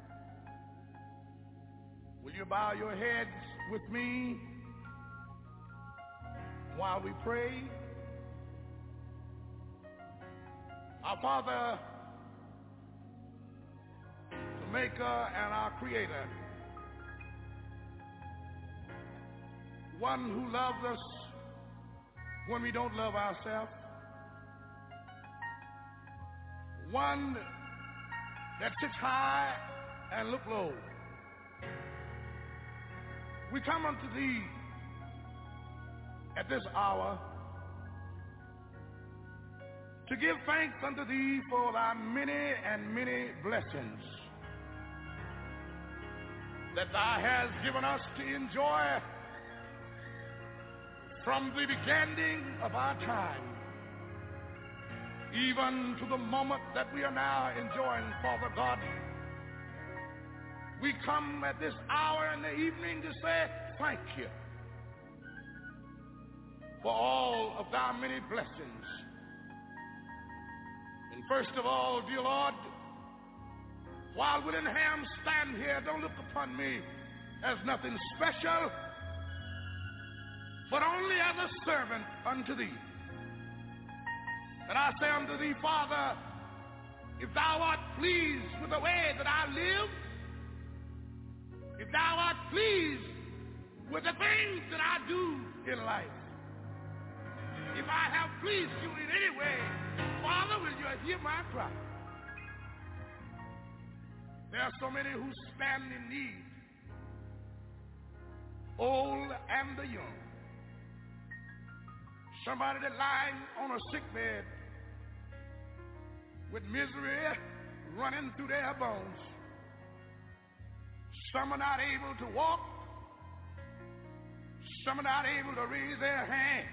Speaker 3: will you bow your heads with me while we pray? Our Father, the Maker and our Creator, one who loves us when we don't love ourselves, one that sits high and look low. We come unto thee at this hour to give thanks unto thee for thy many and many blessings that thou hast given us to enjoy from the beginning of our time, even to the moment that we are now enjoying, Father God. We come at this hour in the evening to say thank you for all of thy many blessings. And first of all, dear Lord, while Willingham stand here, don't look upon me as nothing special, but only as a servant unto thee. And I say unto thee, Father, if thou art pleased with the way that I live, if thou art pleased with the things that I do in life, if I have pleased you in any way, Father, will you hear my cry? There are so many who stand in need, old and the young. Somebody that lying on a sick bed with misery running through their bones. Some are not able to walk. Some are not able to raise their hands.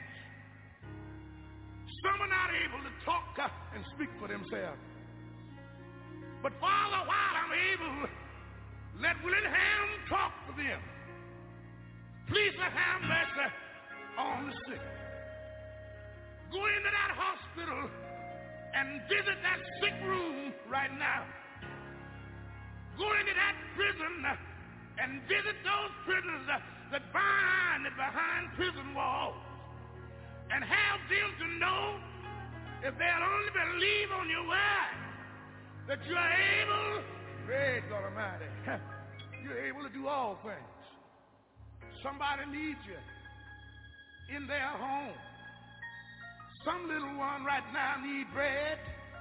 Speaker 3: Some are not able to talk and speak for themselves. But Father, while I'm able, let Willingham talk for them. Please let have mercy on the sick. Go into that hospital and visit that sick room right now. Go into that prison and visit those prisoners that bind it behind prison walls, and have them to know, if they'll only believe on your word, that you are able, praise God Almighty, you're able to do all things. Somebody needs you in their home. Some little one right now need bread.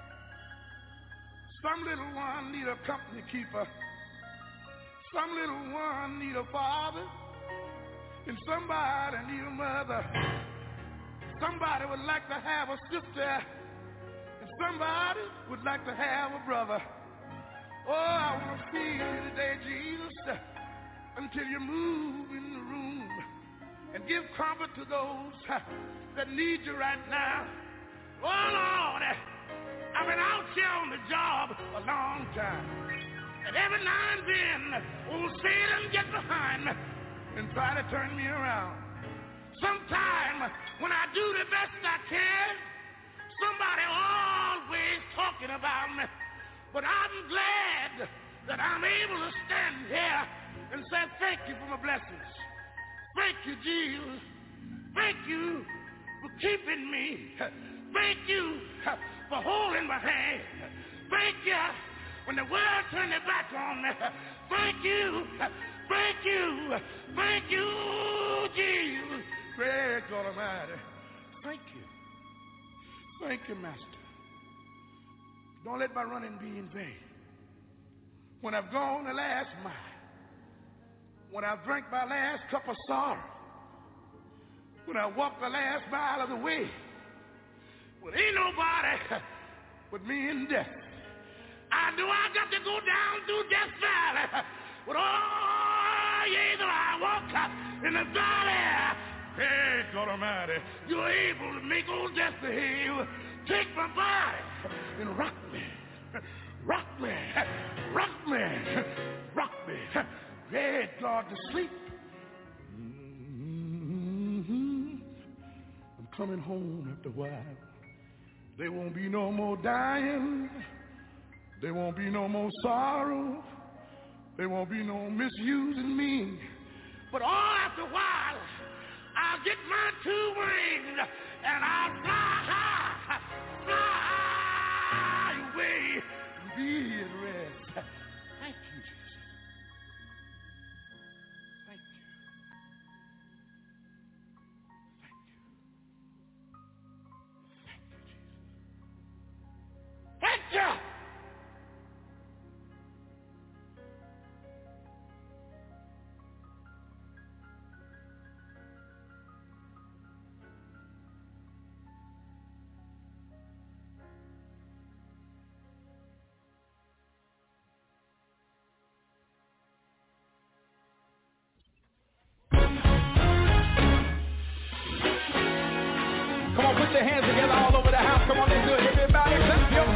Speaker 3: Some little one need a company keeper. Some little one need a father. And somebody need a mother. Somebody would like to have a sister. And somebody would like to have a brother. Oh, I want to see you today, Jesus, until you move in the room and give comfort to those that need you right now. Oh, Lord, I've been out here on the job a long time. And every now and then, old Satan gets behind me and try to turn me around. Sometime when I do the best I can, somebody always talking about me. But I'm glad that I'm able to stand here and say thank you for my blessings. Thank you, Jesus. Thank you for keeping me. Thank you for holding my hand. Thank you when the world turned their back on me. Thank you. Thank you. Thank you, Jesus. Praise God Almighty. Thank you. Thank you, Master. Don't let my running be in vain. When I've gone the last mile, when I've drank my last cup of sorrow, when I walked the last mile of the way, well, ain't nobody but me in death. I know I got to go down through Death Valley, but oh, yea, though I walk in the valley, hey, God Almighty, you're able to make old death behave. Take my body and rock me, rock me, rock me, rock me. Hey, God, to sleep. Mm-hmm. I'm coming home after a while. There won't be no more dying. There won't be no more sorrow. There won't be no misusing me. But all after a while, I'll get my two wings and I'll fly high, fly away and be at rest. Thank you, Jesus. Thank you. Thank you. Thank you, Jesus. Thank you.
Speaker 5: Come on, put your hands together all over the house. Come on, let's do it. Everybody, clap your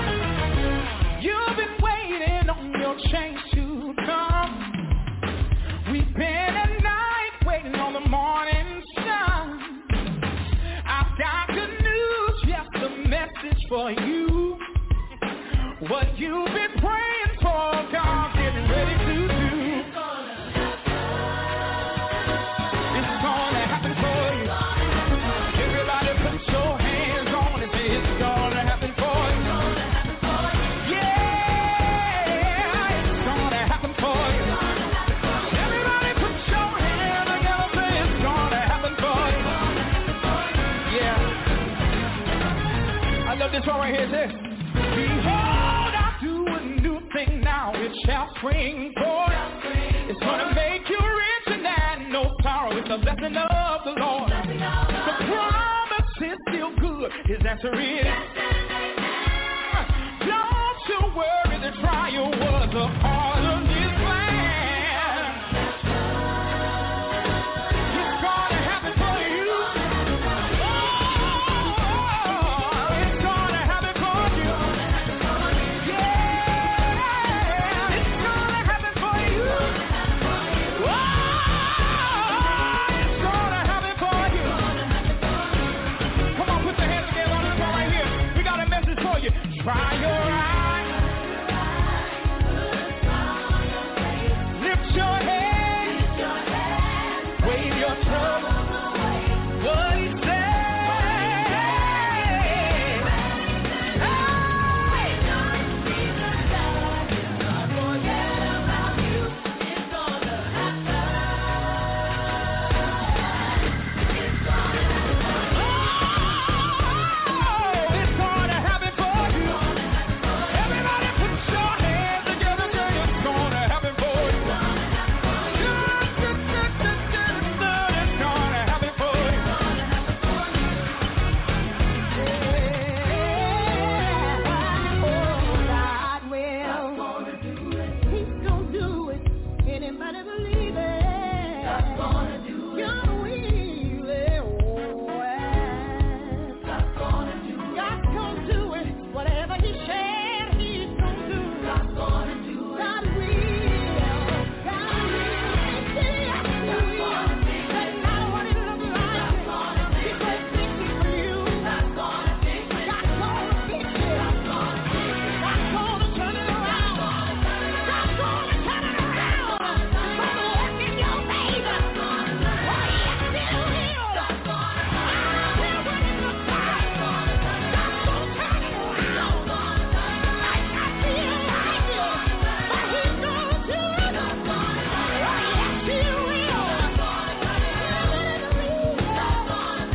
Speaker 5: Listen. You've been waiting on your change to come.
Speaker 10: for you. What you've been praying for, God's getting ready to do. It's gonna happen for you. Everybody put your hands on it. It's gonna happen for you. Yeah, it's gonna happen for you. Everybody put your hands together. Say it's gonna happen for you. Yeah. I love this one right here. It says, behold, I do a new thing now. It shall spring forth. It's gonna make you rich and add no sorrow. It's the blessing of the Lord. The promise is still good. His answer is, don't you worry, the trial was a part of his plan. It's gonna happen for you. Oh, it's gonna happen for you. Yeah, it's gonna happen for you. Oh, it's gonna happen for you. Come on, put your hands together on this one right here. We got a message for you. Try your eyes. Lift your head. Wave your trouble. What he said. Hey! Oh, it's gonna happen for you. Everybody put your hands together, say it's gonna happen for you. It's gonna happen for you.
Speaker 1: God will. He's gonna do it. Anybody believe it? God's gonna do it. You will. God's gonna do it. God's gonna do it. Whatever he said, he's gonna do it. God's gonna do it. God will. God will. Yes, he will. Doesn't matter what it looks like. He's gonna fix it for you. God's gonna fix it. God's gonna fix it. God's gonna turn it around. God's gonna turn it around. It's gonna work in your favor. Oh, yes, it will. God's gonna turn it around. God's gonna turn it around. Might not feel like it, but he's gonna do it. Oh, yes, he will. God's gonna turn it around.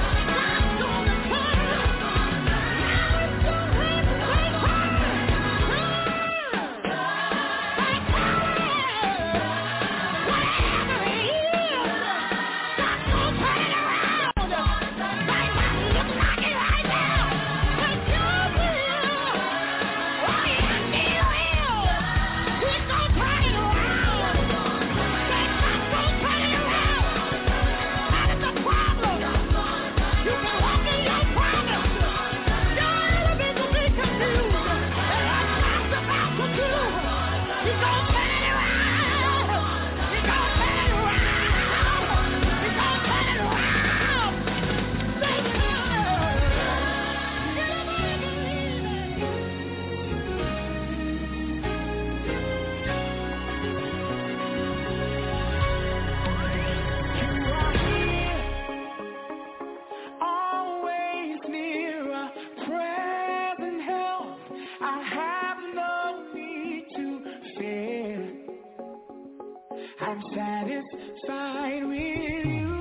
Speaker 1: Always near, present help. I have no need to fear. I'm satisfied with you.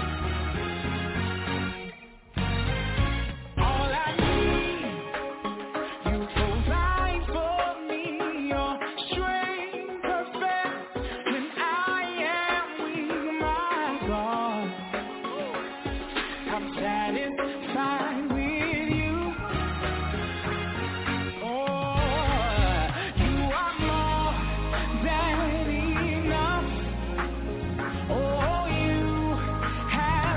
Speaker 1: All I need, you provide for me. Your strength perfect when I am weak, my God. I'm satisfied with you. Oh, you are more than enough. Oh, you have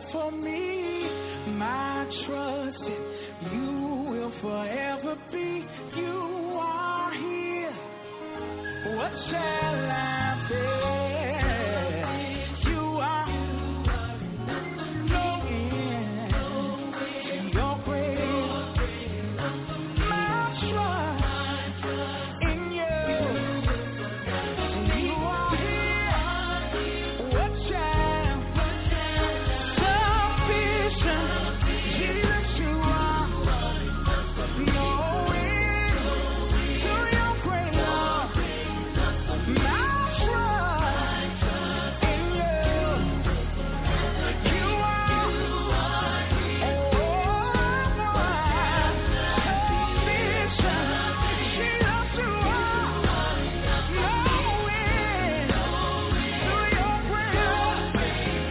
Speaker 13: for me. My trust in you will forever be. You are here. What shall I bear? You are knowing your grace. My trust in you. You are here. What shall sufficient? Jesus, you are knowing to your great love. My trust in you. You are sufficient. Jesus, you are knowing to your great love. My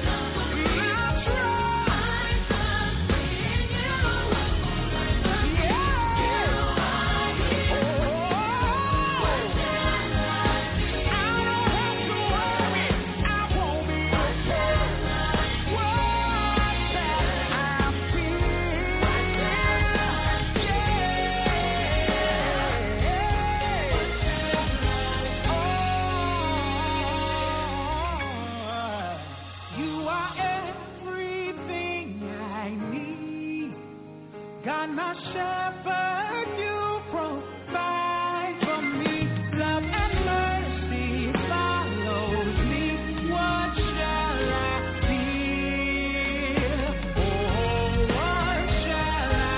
Speaker 13: You are everything I need. God, my shepherd, you provide for me. Love and mercy follows me. What shall I fear? Oh, what shall I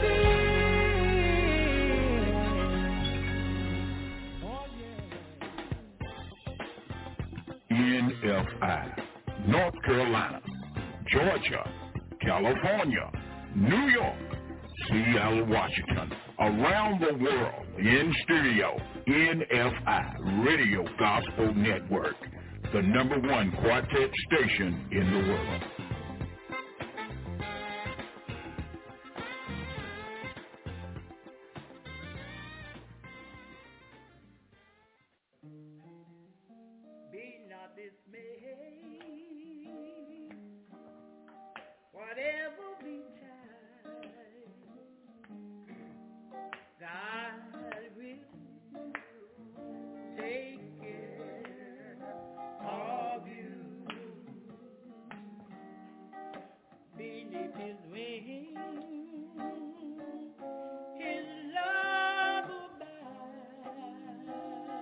Speaker 13: fear? Oh, yeah.
Speaker 9: N F I, North Carolina, Georgia, California, New York, Seattle, Washington, around the world, in stereo, N F I Radio Gospel Network, the number one quartet station in the world.
Speaker 12: Be not dismayed, whatever betide, God will take care of you. Beneath His wings, His love abide.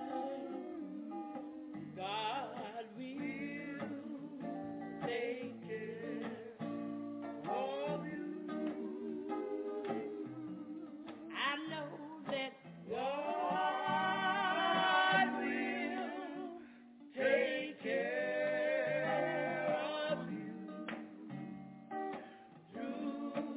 Speaker 12: God will take care of you. I know that God will take care of you through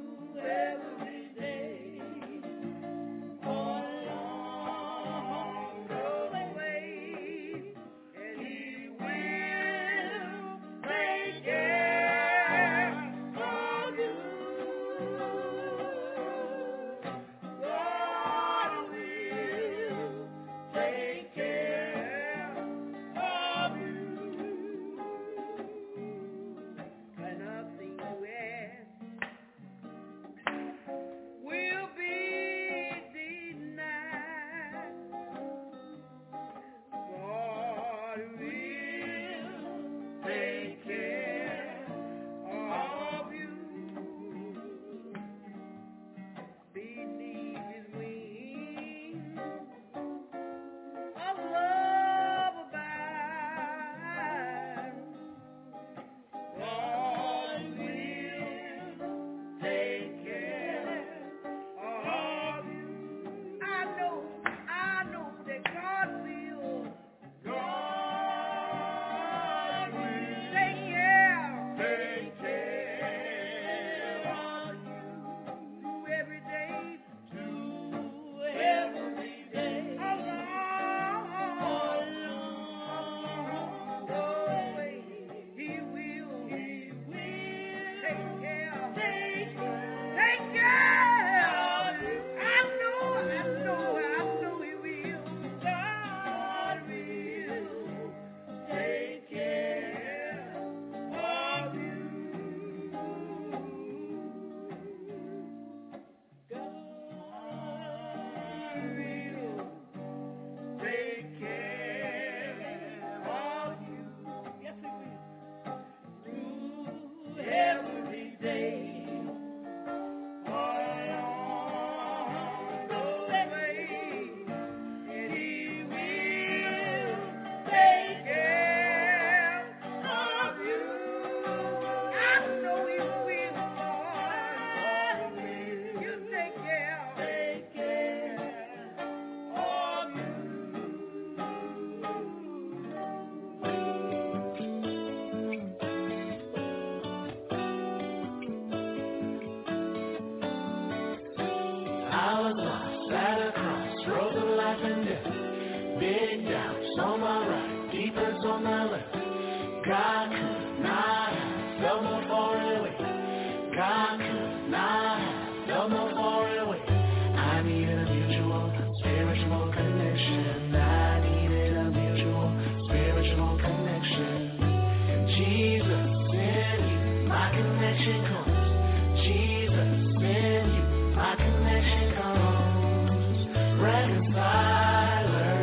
Speaker 10: death. Big doubts on my right, defense on my left. God could not have felt more far away. God could not have felt more far away. I needed a mutual spiritual connection. I needed a mutual spiritual connection. Jesus in you, my connection comes. Jesus in you, my connection comes. Reconciler,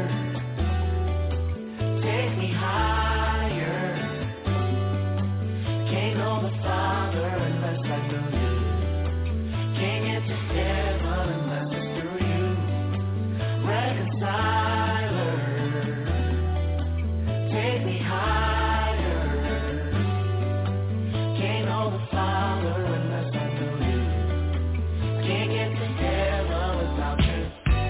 Speaker 10: take me higher. Can't know the Father unless I know you. Can't get to heaven unless it's through you. Reconciler, take me higher. Can't know the Father unless I know you. Can't get to heaven without you.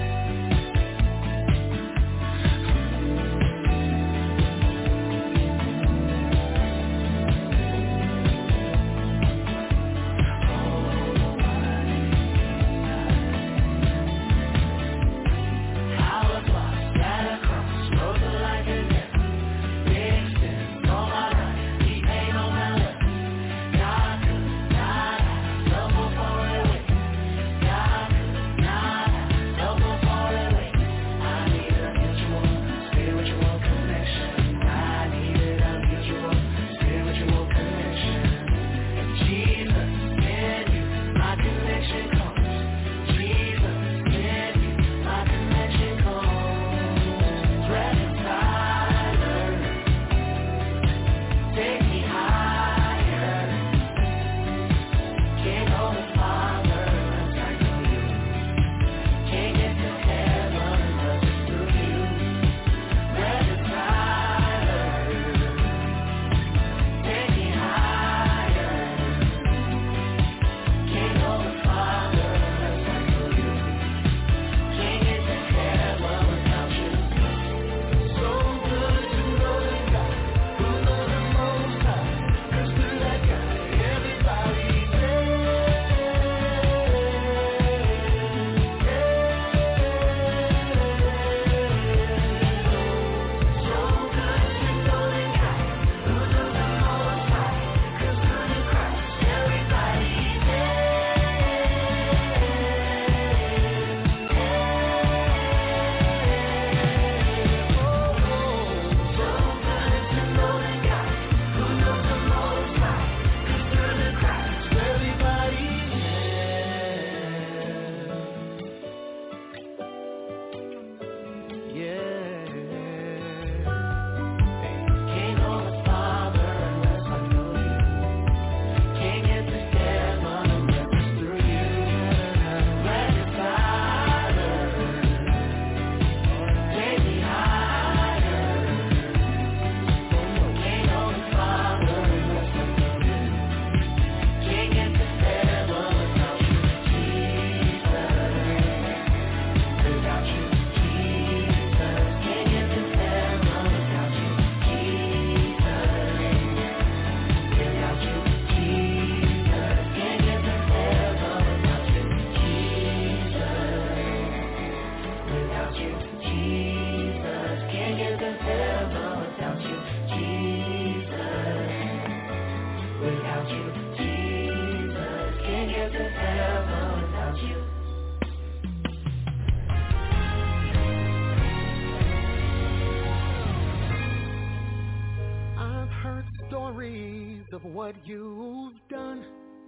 Speaker 14: Of what you've done,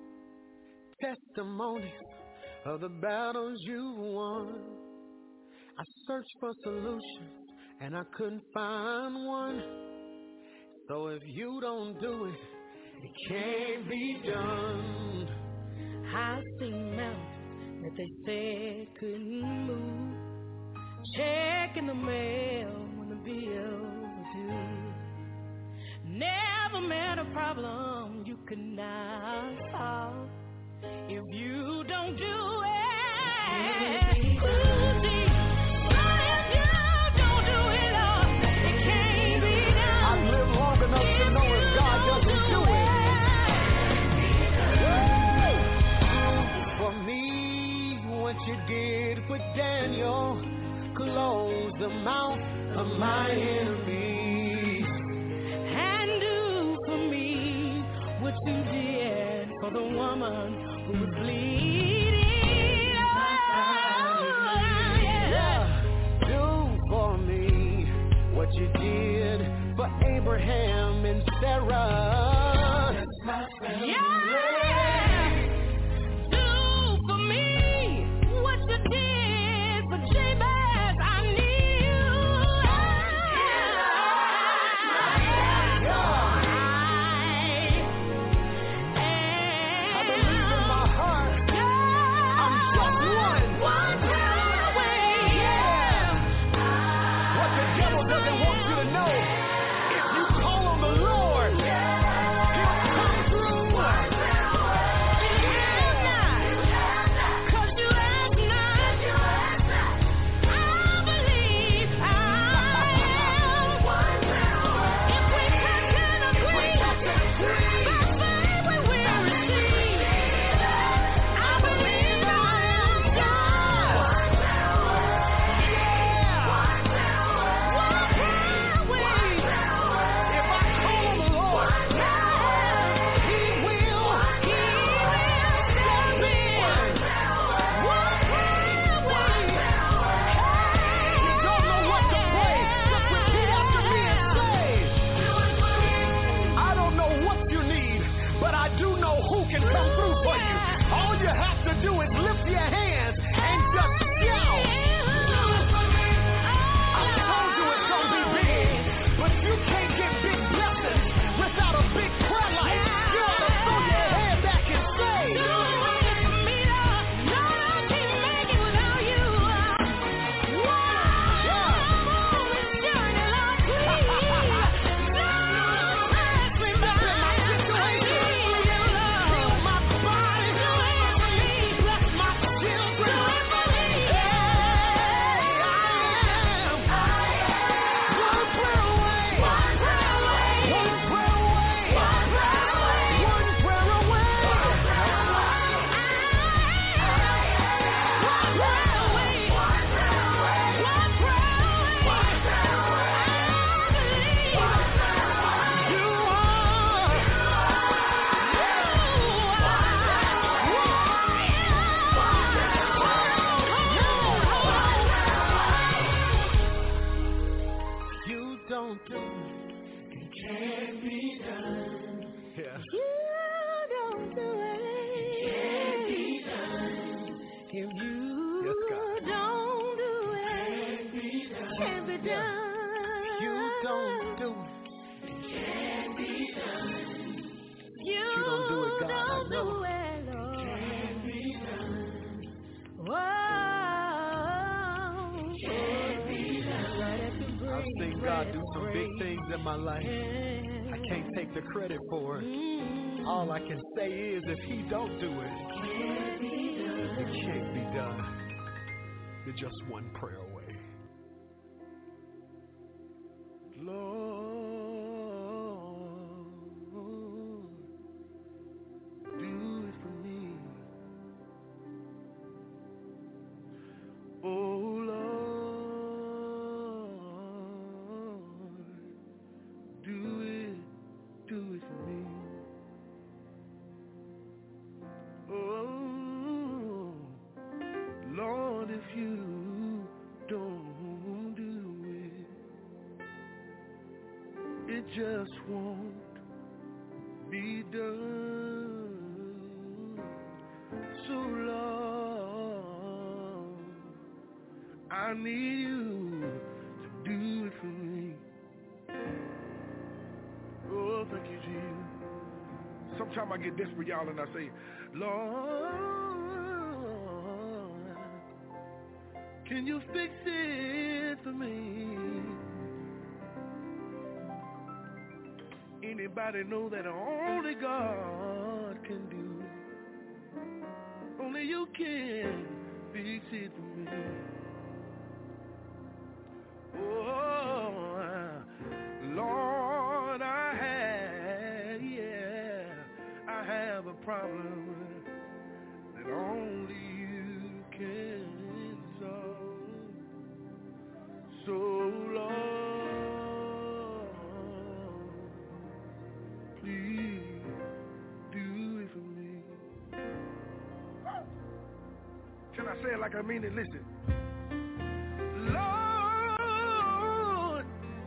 Speaker 14: testimonies of the battles you won. I searched for solutions and I couldn't find one. So if you don't do it, it can't be done.
Speaker 1: I seen mountains that they said couldn't move. Checking the mail when the bill was due. Never met a problem you could not solve if you don't do it. Ooh, see, if you don't do it, all it can't be done.
Speaker 14: I've lived long enough to know if God doesn't do it. For me, what you did for Daniel, close the
Speaker 12: for the woman who was bleeding.
Speaker 14: What you did for Abraham and Sarah.
Speaker 12: Yeah. Do for me what you did for Jabez. I need you.
Speaker 14: I believe in my heart. I'm just one.
Speaker 12: One prayer away.
Speaker 14: Yeah. What the devil doesn't want you to know, if you call on the Lord, He'll come through.
Speaker 12: Cause you ask not, I believe I am. If we touch and agree, by faith we will receive. I believe I am God. Yeah. One prayer away.
Speaker 14: If I call on the Lord, He will, He will step in.
Speaker 12: One prayer away.
Speaker 14: You don't know what to pray, just repeat after me and say, I don't know what you need, but I do know who can come through for you. All you have to do is lift your hands and just shout. I told you it's gonna be big, but you can't get big blessings without a big prayer life. You ought to throw your head back and say, you don't do it. It can't be done. Yeah.
Speaker 12: You don't do it. It can't be done. If you
Speaker 14: Yes, God.
Speaker 12: don't do it, can't be done.
Speaker 14: You don't do it.
Speaker 12: You
Speaker 14: don't do it, God. I
Speaker 12: don't
Speaker 14: know.
Speaker 12: do it, Lord. Can't be done. Whoa. Can't be done.
Speaker 14: I've seen God do some big things in my life. I can't take the credit for it. All I can say is if He don't do it, it can't be done. You're just one prayer away. Lord, do it for me. Oh Lord, do it, do it for me. Oh Lord, if you don't do it, it just won't be done. So Lord, I need you to do it for me. Oh, thank you, Jesus. Sometimes I get desperate, y'all, and I say, Lord, can you fix it for me? Anybody know that only God can do? Only you can fix it for me. Oh, Lord, I have, yeah, I have a problem that only you can solve. So, Lord, please do it for me.
Speaker 3: I say it like I mean it. Listen. Lord,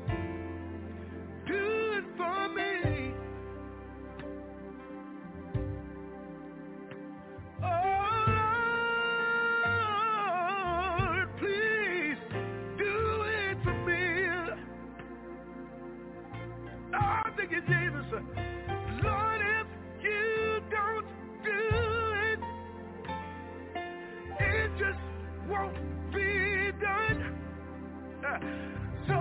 Speaker 3: do it for me. Oh, Lord, please do it for me. Oh, thank you, Jesus. Lord, if you don't do it, it just won't be done. Uh, so,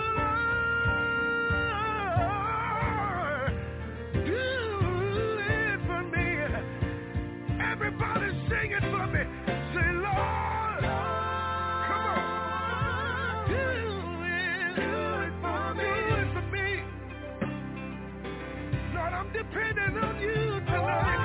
Speaker 3: Lord, do it for me. Everybody sing it for me. Say, Lord, come on. Do it, do it for me. Do it for me. Lord, I'm depending on you tonight.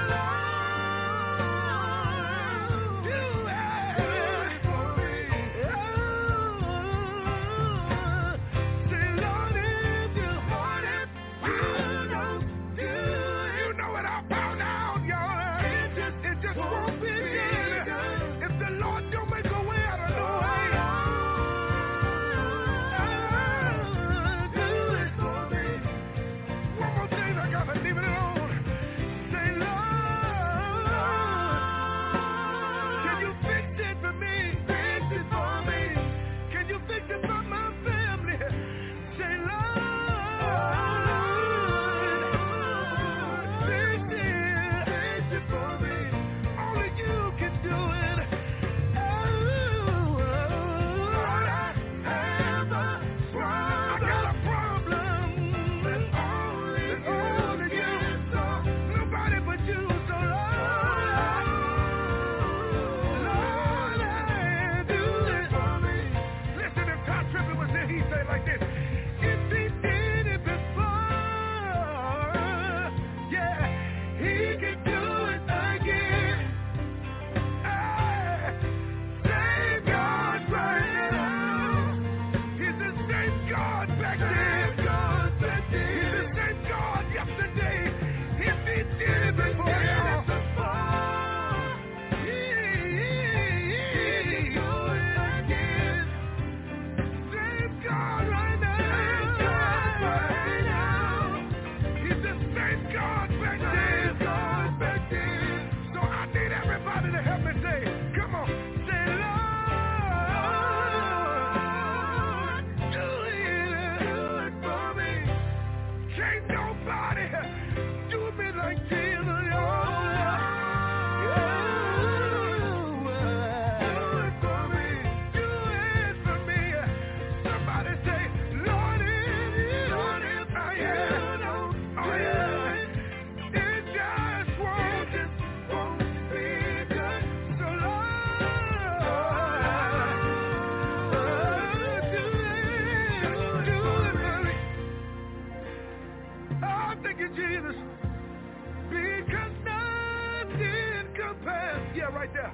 Speaker 3: Right there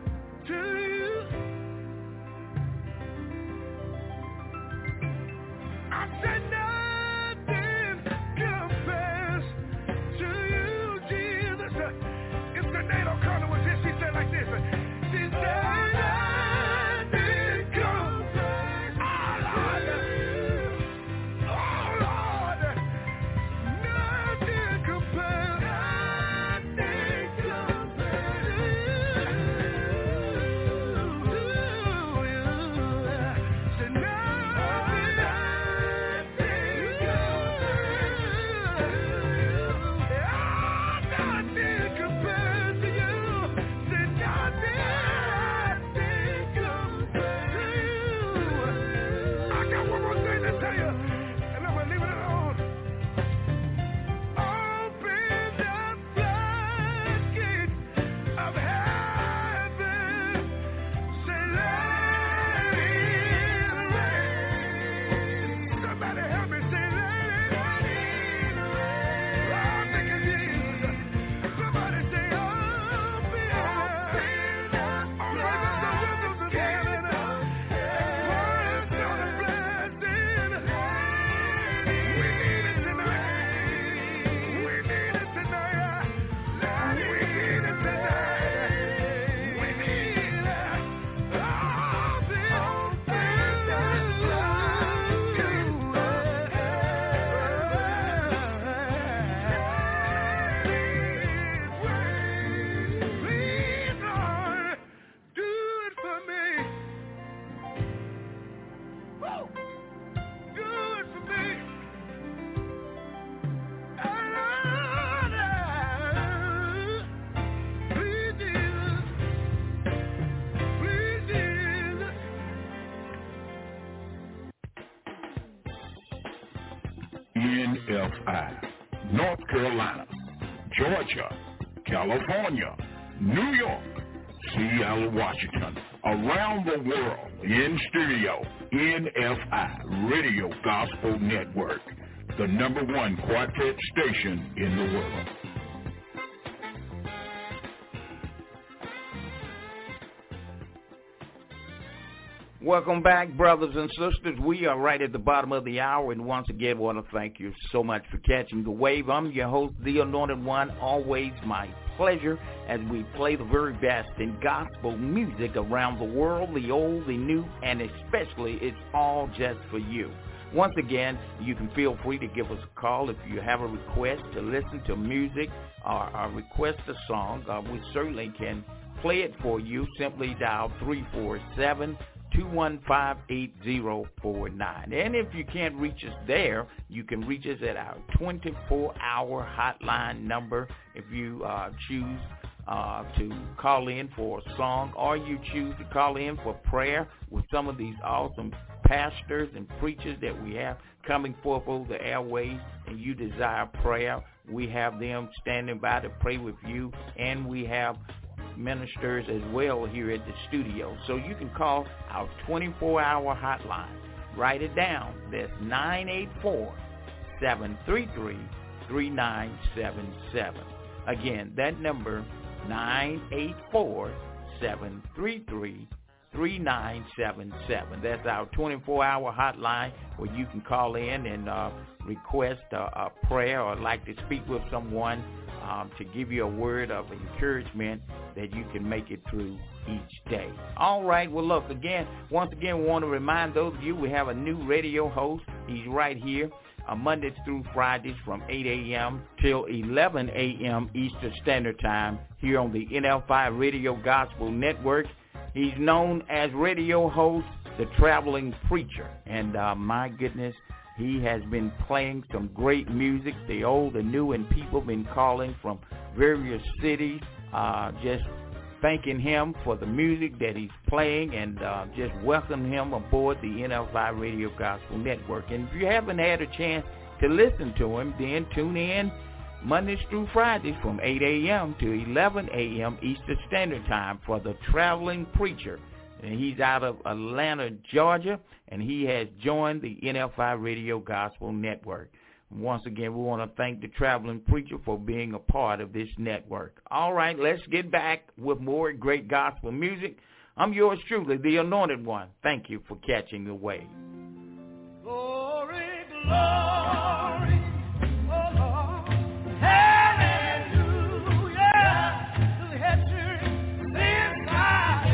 Speaker 3: to you. I said nothing compares to you, Jesus. If the NATO Carter was here, she said like this. She said nothing compares. Oh Lord, oh Lord, nothing compares. Nothing compares.
Speaker 9: I, North Carolina, Georgia, California, New York, Seattle, Washington, around the world, in studio, N F I Radio Gospel Network, the number one quartet station in the world.
Speaker 2: Welcome back, brothers and sisters. We are right at the bottom of the hour, and once again, want to thank you so much for catching the wave. I'm your host, The Anointed One. Always my pleasure as we play the very best in gospel music around the world, the old, the new, and especially it's all just for you. Once again, you can feel free to give us a call if you have a request to listen to music or, or request a song. Uh, we certainly can play it for you. Simply dial three four seven, two one five, eight zero four nine. And if you can't reach us there, you can reach us at our twenty-four hour hotline number if you uh, choose uh, to call in for a song, or you choose to call in for prayer with some of these awesome pastors and preachers that we have coming forth over the airways, and you desire prayer. We have them standing by to pray with you, and we have ministers as well here at the studio. So you can call our twenty-four hour hotline. Write it down. That's nine eight four, seven three three, three nine seven seven. Again, that number, nine eight four, seven three three, three nine seven seven. That's our twenty-four hour hotline where you can call in and uh, request a, a prayer or like to speak with someone Um, to give you a word of encouragement that you can make it through each day. All right, well, look, again, once again, we want to remind those of you we have a new radio host. He's right here uh, Mondays through Fridays from eight a.m. till eleven a.m. Eastern Standard Time here on the N F I Radio Gospel Network. He's known as radio host, the Traveling Preacher, and uh, my goodness, he has been playing some great music, the old, the new, and people have been calling from various cities, uh, just thanking him for the music that he's playing and uh, just welcoming him aboard the N F I Radio Gospel Network. And if you haven't had a chance to listen to him, then tune in Mondays through Fridays from eight a.m. to eleven a.m. Eastern Standard Time for the Traveling Preacher. And he's out of Atlanta, Georgia, and he has joined the N F I Radio Gospel Network. Once again, we want to thank the Traveling Preacher for being a part of this network. All right, let's get back with more great gospel music. I'm yours truly, the Anointed One. Thank you for catching the wave.
Speaker 12: Glory, glory, oh Lord, hallelujah, to the head church, this side.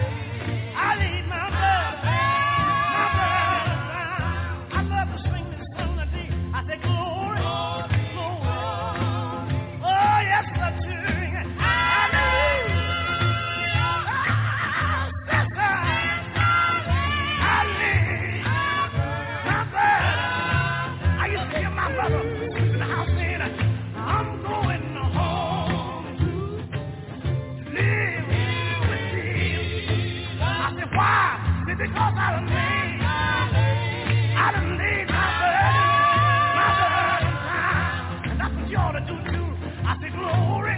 Speaker 12: Because I done laid, I done laid my burden, my burden down. And that's what you ought to do too. I say glory.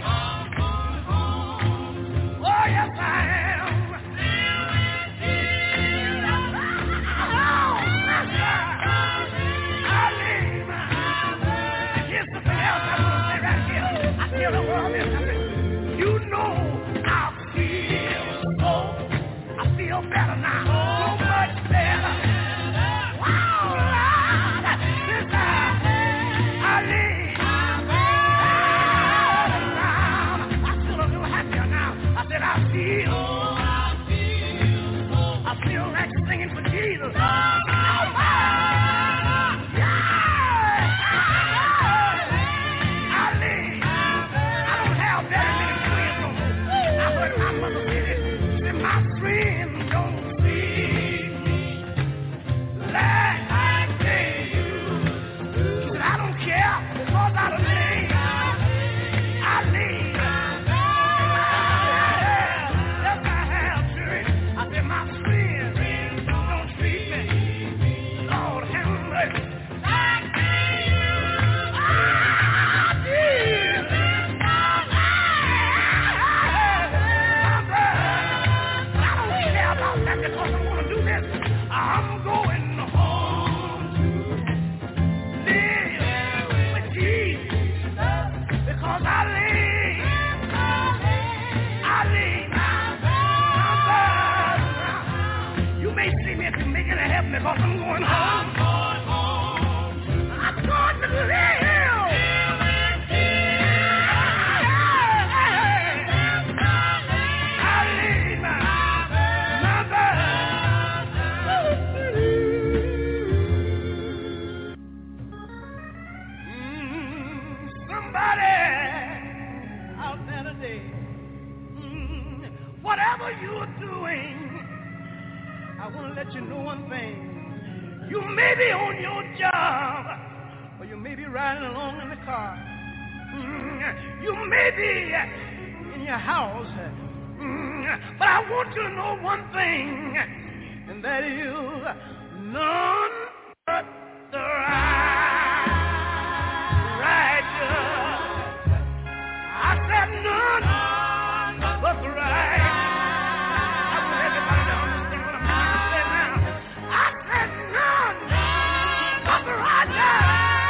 Speaker 12: Oh, yes, I am. Oh, my God. I laid my burden. And here's something else I want to say right here. I tell the world this. I say, you know I feel so. I feel better now. So much better.
Speaker 3: say, mm, whatever you're doing, I want to let you know one thing. You may be on your job, or you may be riding along in the car. Mm, you may be in your house. Mm, but I want you to know one thing, and that is none but the right, righteous. I said none but the right. I want everybody to understand what I'm trying to say now. I said none but the righteous.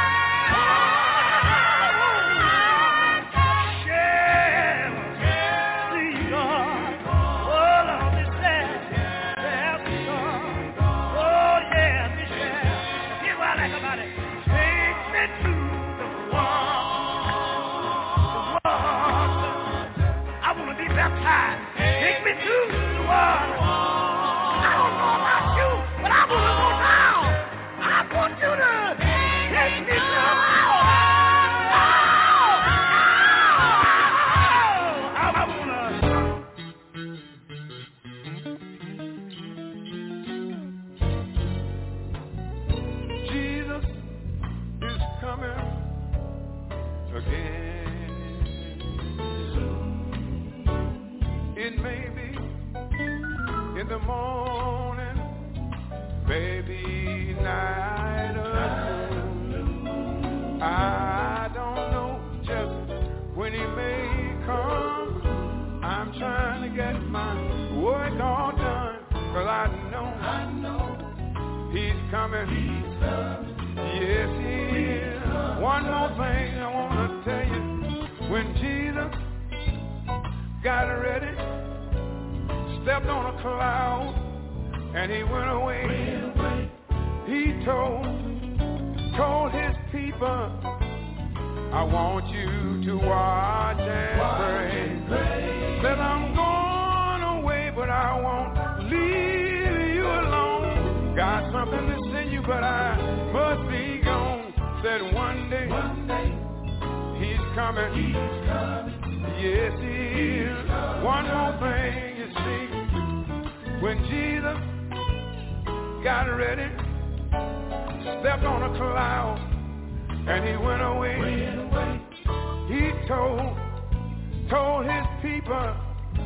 Speaker 3: Take me to the water. I don't know about you, but I want to go now. I want you to take me to the water. I want to.
Speaker 15: Jesus is coming again. It may be in the morning, maybe night or noon. I don't know just when he may come. I'm trying to get my work all done, 'cause I know, I know he's coming. He's coming. Yes, he is. One more thing I want to tell you. When Jesus got ready, stepped on a cloud, and he went away. Went away. He told, told his people, I want you to watch and watch pray. And pray. Said I'm going away, but I won't leave you alone. Got something to send you, but I must be gone. Said one day, one day he's coming. He's coming. Yes, he is. One more thing, you see. When Jesus got ready, stepped on a cloud, and he went away. Went away. He told, told his people,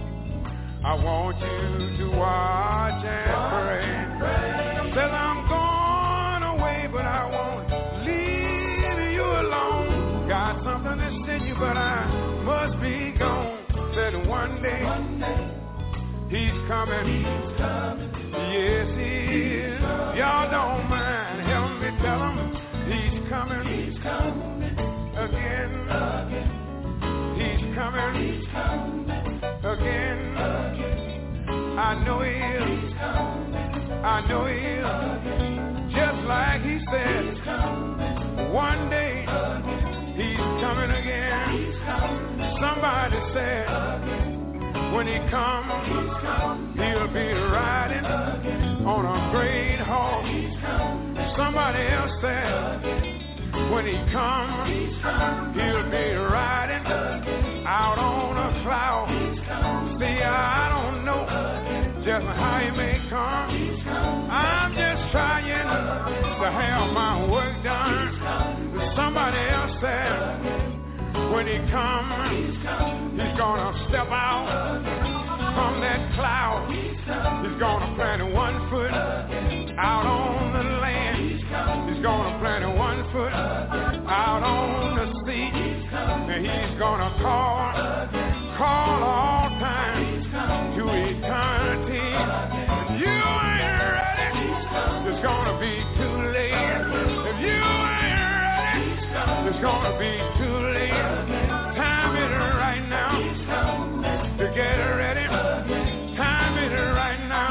Speaker 15: I want you to watch and pray. pray. Said I'm going away, but I won't leave you alone. Got something to send you, but I must be gone. Said one day, one day he's coming. He's coming. Yes, he is. Y'all don't mind. Help me tell him he's coming. He's coming again. Again. He's coming. He's coming again. Again. I know he is. He's coming. I know he is. Again. Just like he said. He's coming. One day. Again. He's coming again. He's coming. Somebody said, again. When he comes, he'll be riding again. On a great horse. Somebody else said, again. When he comes, he'll be riding again. Out on a cloud. See, I don't know again. Just how he may come. I'm just trying to have my work done. Somebody else said, when he comes, he's gonna step out from that cloud. He's gonna plant one foot out on the land. He's gonna plant one foot out on the sea. And he's gonna call, call all time to eternity. If you ain't ready, it's gonna be too late. If you ain't ready, it's gonna be too late. Time it right now to get ready. Time it right now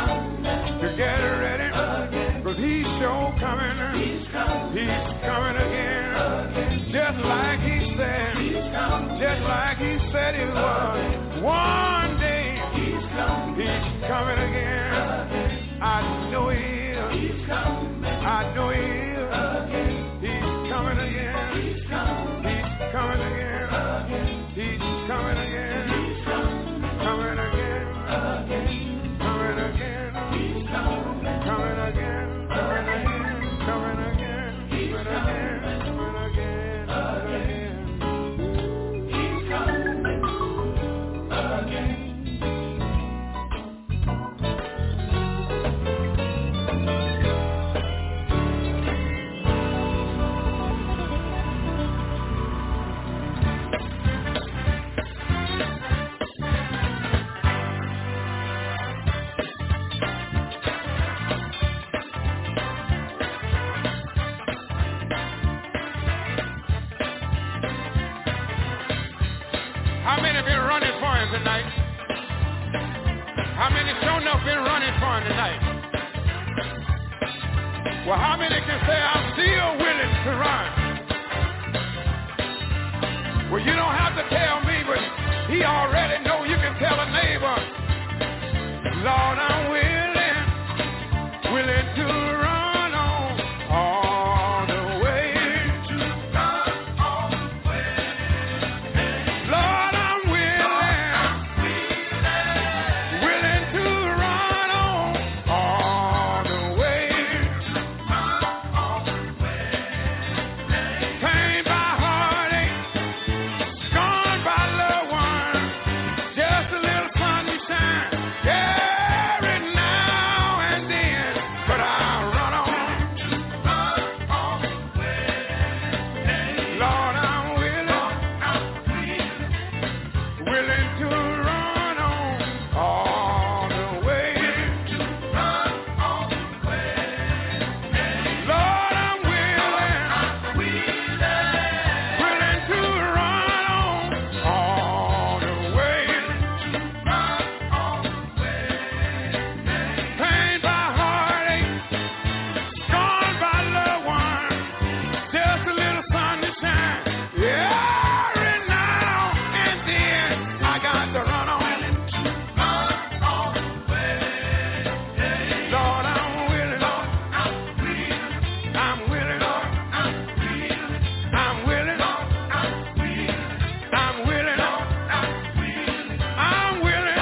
Speaker 15: to get ready. Cause he's sure coming. He's coming again. Just like he said. Just like he said it was. One day he's coming again. I know he is. I know he is. He's coming again. He's coming again. He's coming again. Well, how many can say I'm still willing to run? Well, you don't have to tell me, but he already know. You can tell a neighbor, Lord, I'm willing, willing to run on all the way. Lord, I'm willing, willing to run on all the way. Pain by heartache, scorned by loved ones, just a little sun to shine every now and then. But I run on, Lord, I'm willing, willing to run on all the way. Lord, I'm willing, willing to run on all the way. Pain by heartache, scorned by loved ones, just a little sun to shine. Every now and then, I got to run on. Lord, I'm willing, I'm willing, I'm willing, I'm willing, I'm willing,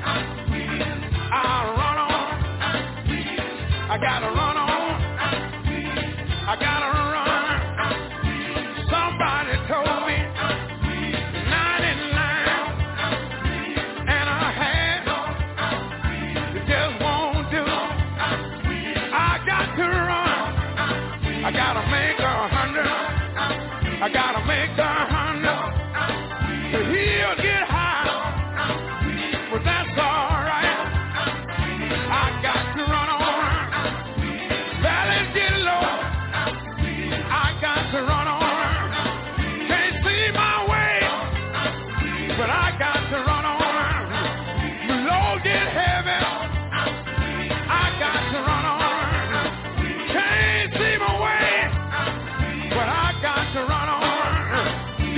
Speaker 15: I'll run on. I gotta run on. I gotta run. Somebody told me ninety-nine and a half, it just won't do. I got to run. I gotta make a hundred. I gotta make a hundred. He'll get high, but that's all right. I got to run on. Valleys get low. I got to run on. Can't see my way, but I got to run on. The load get heavy. I got to run on. Can't see my way, but I got to run on.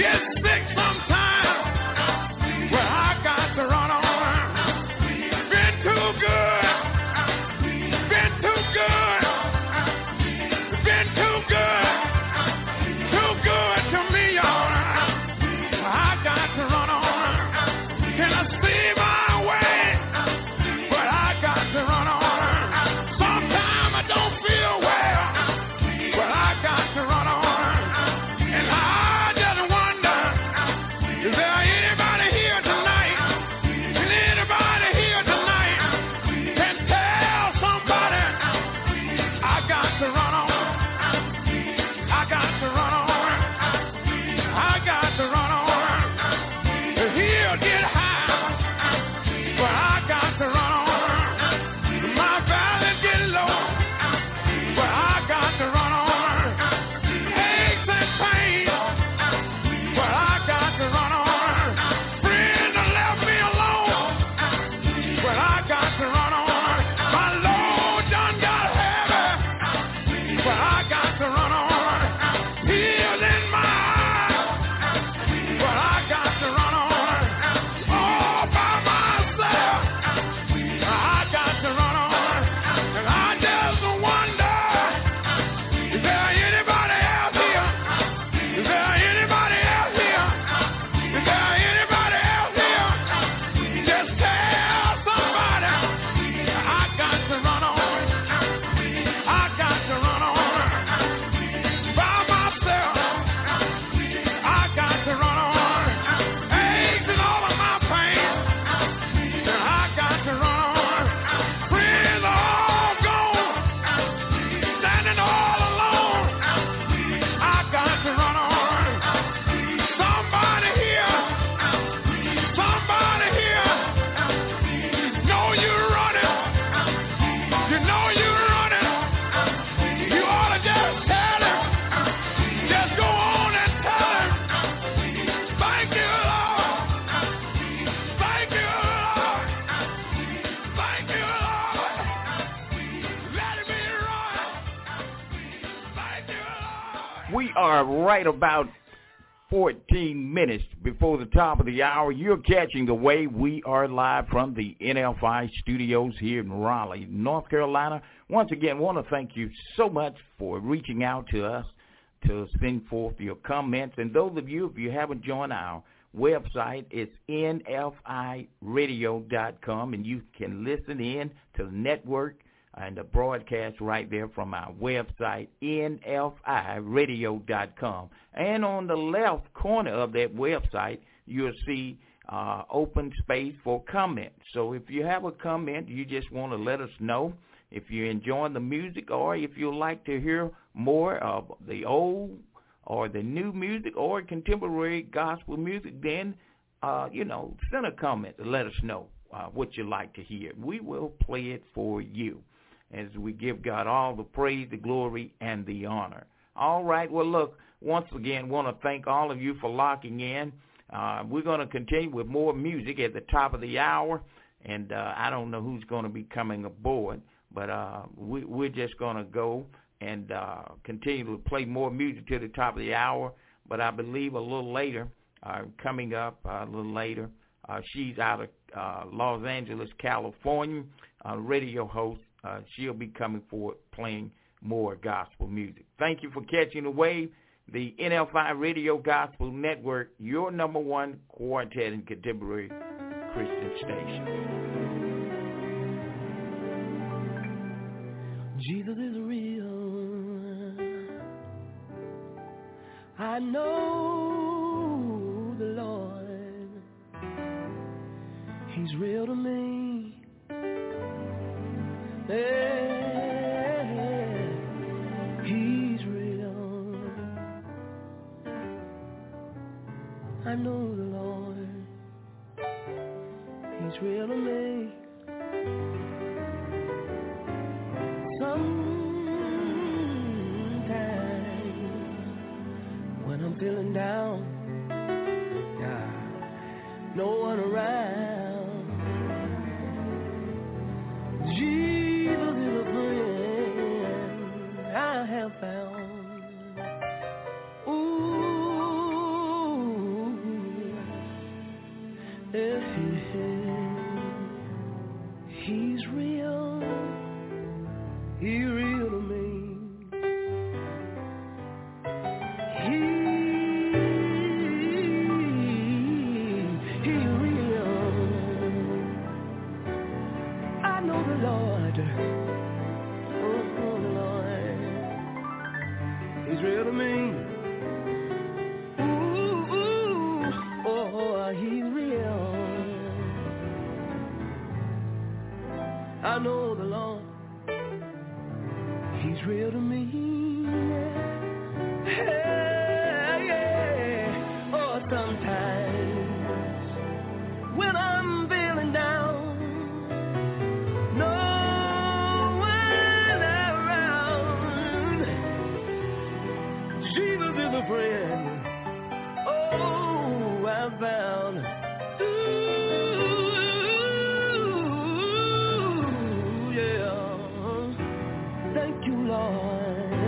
Speaker 2: We are right about fourteen minutes before the top of the hour. You're catching the wave. We are live from the N F I studios here in Raleigh, North Carolina. Once again, want to thank you so much for reaching out to us to send forth your comments. And those of you, if you haven't joined our website, it's N F I radio dot com, and you can listen in to the network and the broadcast right there from our website, N F I radio dot com. And on the left corner of that website, you'll see uh, open space for comments. So if you have a comment, you just want to let us know if you're enjoying the music, or if you'd like to hear more of the old or the new music or contemporary gospel music, then, uh, you know, send a comment to let us know uh, what you'd like to hear. We will play it for you as we give God all the praise, the glory, and the honor. All right, well, look, once again, want to thank all of you for locking in. Uh, we're going to continue with more music at the top of the hour, and uh, I don't know who's going to be coming aboard, but uh, we, we're just going to go and uh, continue to play more music to the top of the hour. But I believe a little later, uh, coming up uh, a little later, uh, she's out of uh, Los Angeles, California, uh, radio host. Uh, she'll be coming forward playing more gospel music. Thank you for catching the wave. The N F I Radio Gospel Network, your number one quartet and contemporary Christian station.
Speaker 16: Jesus is real. I know the Lord. He's real to me. Yeah, He's real. I know the Lord. He's real to me. Sometimes when I'm feeling down, yeah, no one around, Jesus is a friend I have found. Ooh, yeah, He's real. He real to me. He, he real. I know the Lord. Oh, the Lord. He's real to me. Ooh, ooh, oh, He's real. I know the Lord. He's real to me. Yeah, yeah. Oh, sometimes when I'm feeling down, no one around, Jesus is a friend. Oh, I found. Ooh, yeah. Thank you, Lord.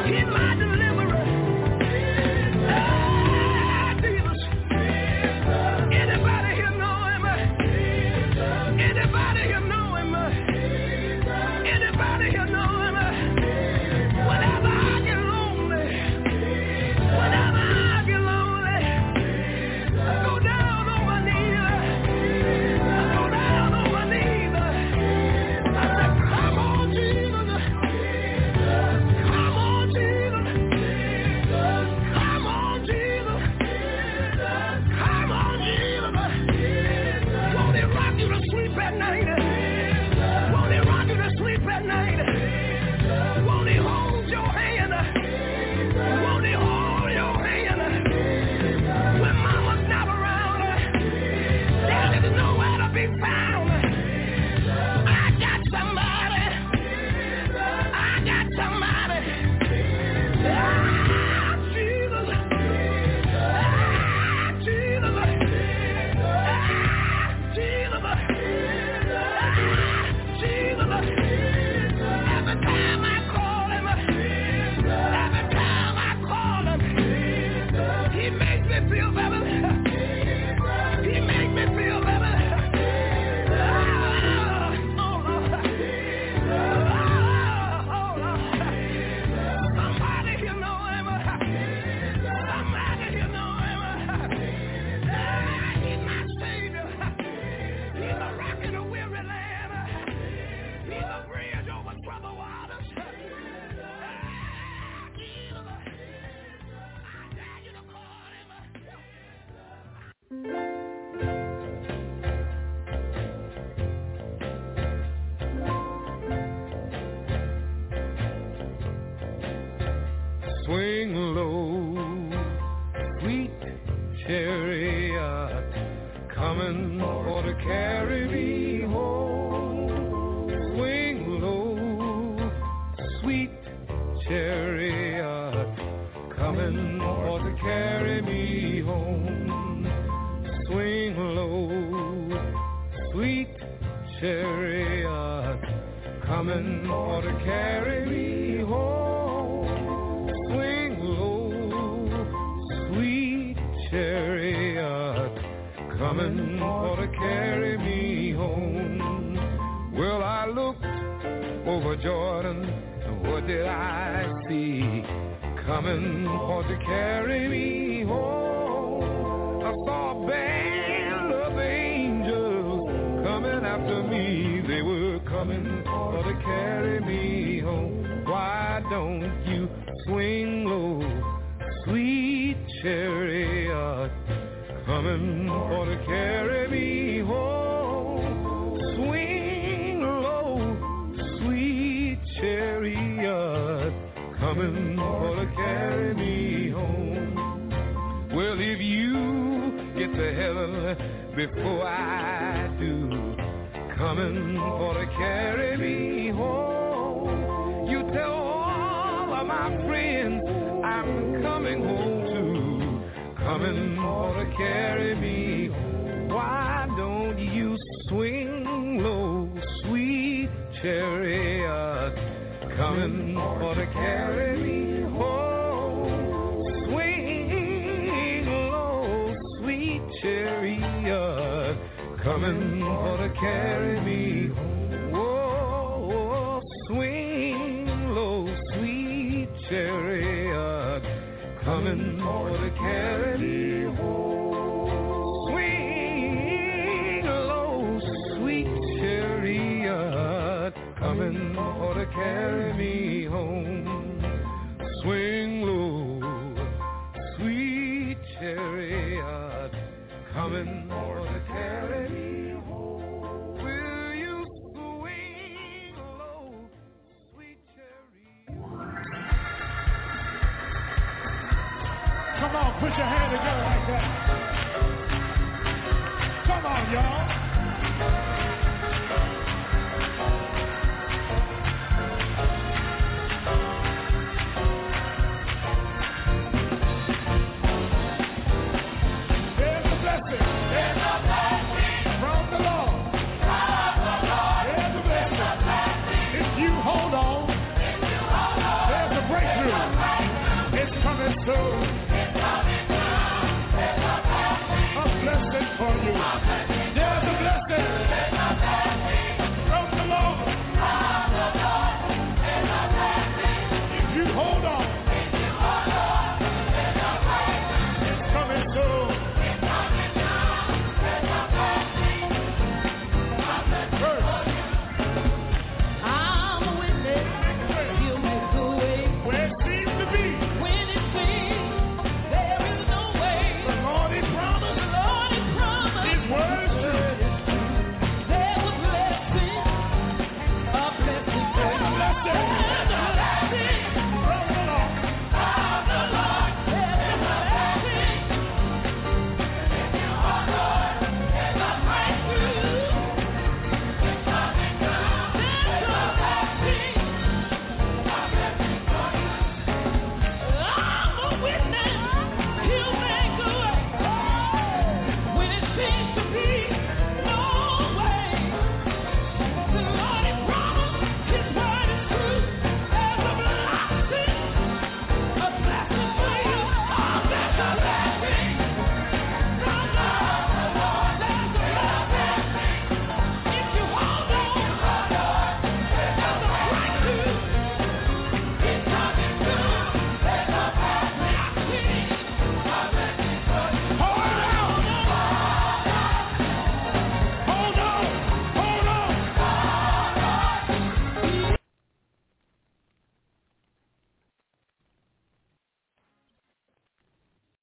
Speaker 15: Swing low, sweet chariot, coming for to carry me home. Swing low, sweet chariot, coming for to carry me home. Swing low, sweet chariot, coming for to carry me home. Chariot coming for to carry me home. Well, I looked over Jordan, and what did I see? Coming for to carry me home. I saw a band of angels coming after me. They were coming for to carry me home. Why don't you swing low, sweet chariot, coming for to carry me home. Swing low, sweet chariot, coming for to carry me home. Well, if you get to heaven before I do, coming for to carry me home, you tell all of my friends I'm coming home too, coming for to carry me home. Why don't you swing low, sweet chariot, coming for to carry me home. Swing low, sweet chariot, coming for to carry me home. Whoa, swing low, sweet chariot, coming for to carry me home. Swing low, sweet chariot, coming for to carry me home. Swing low, sweet chariot, coming for to carry me home. Will you swing low, sweet chariot?
Speaker 4: Come on, put your hand together like that. Come on, y'all.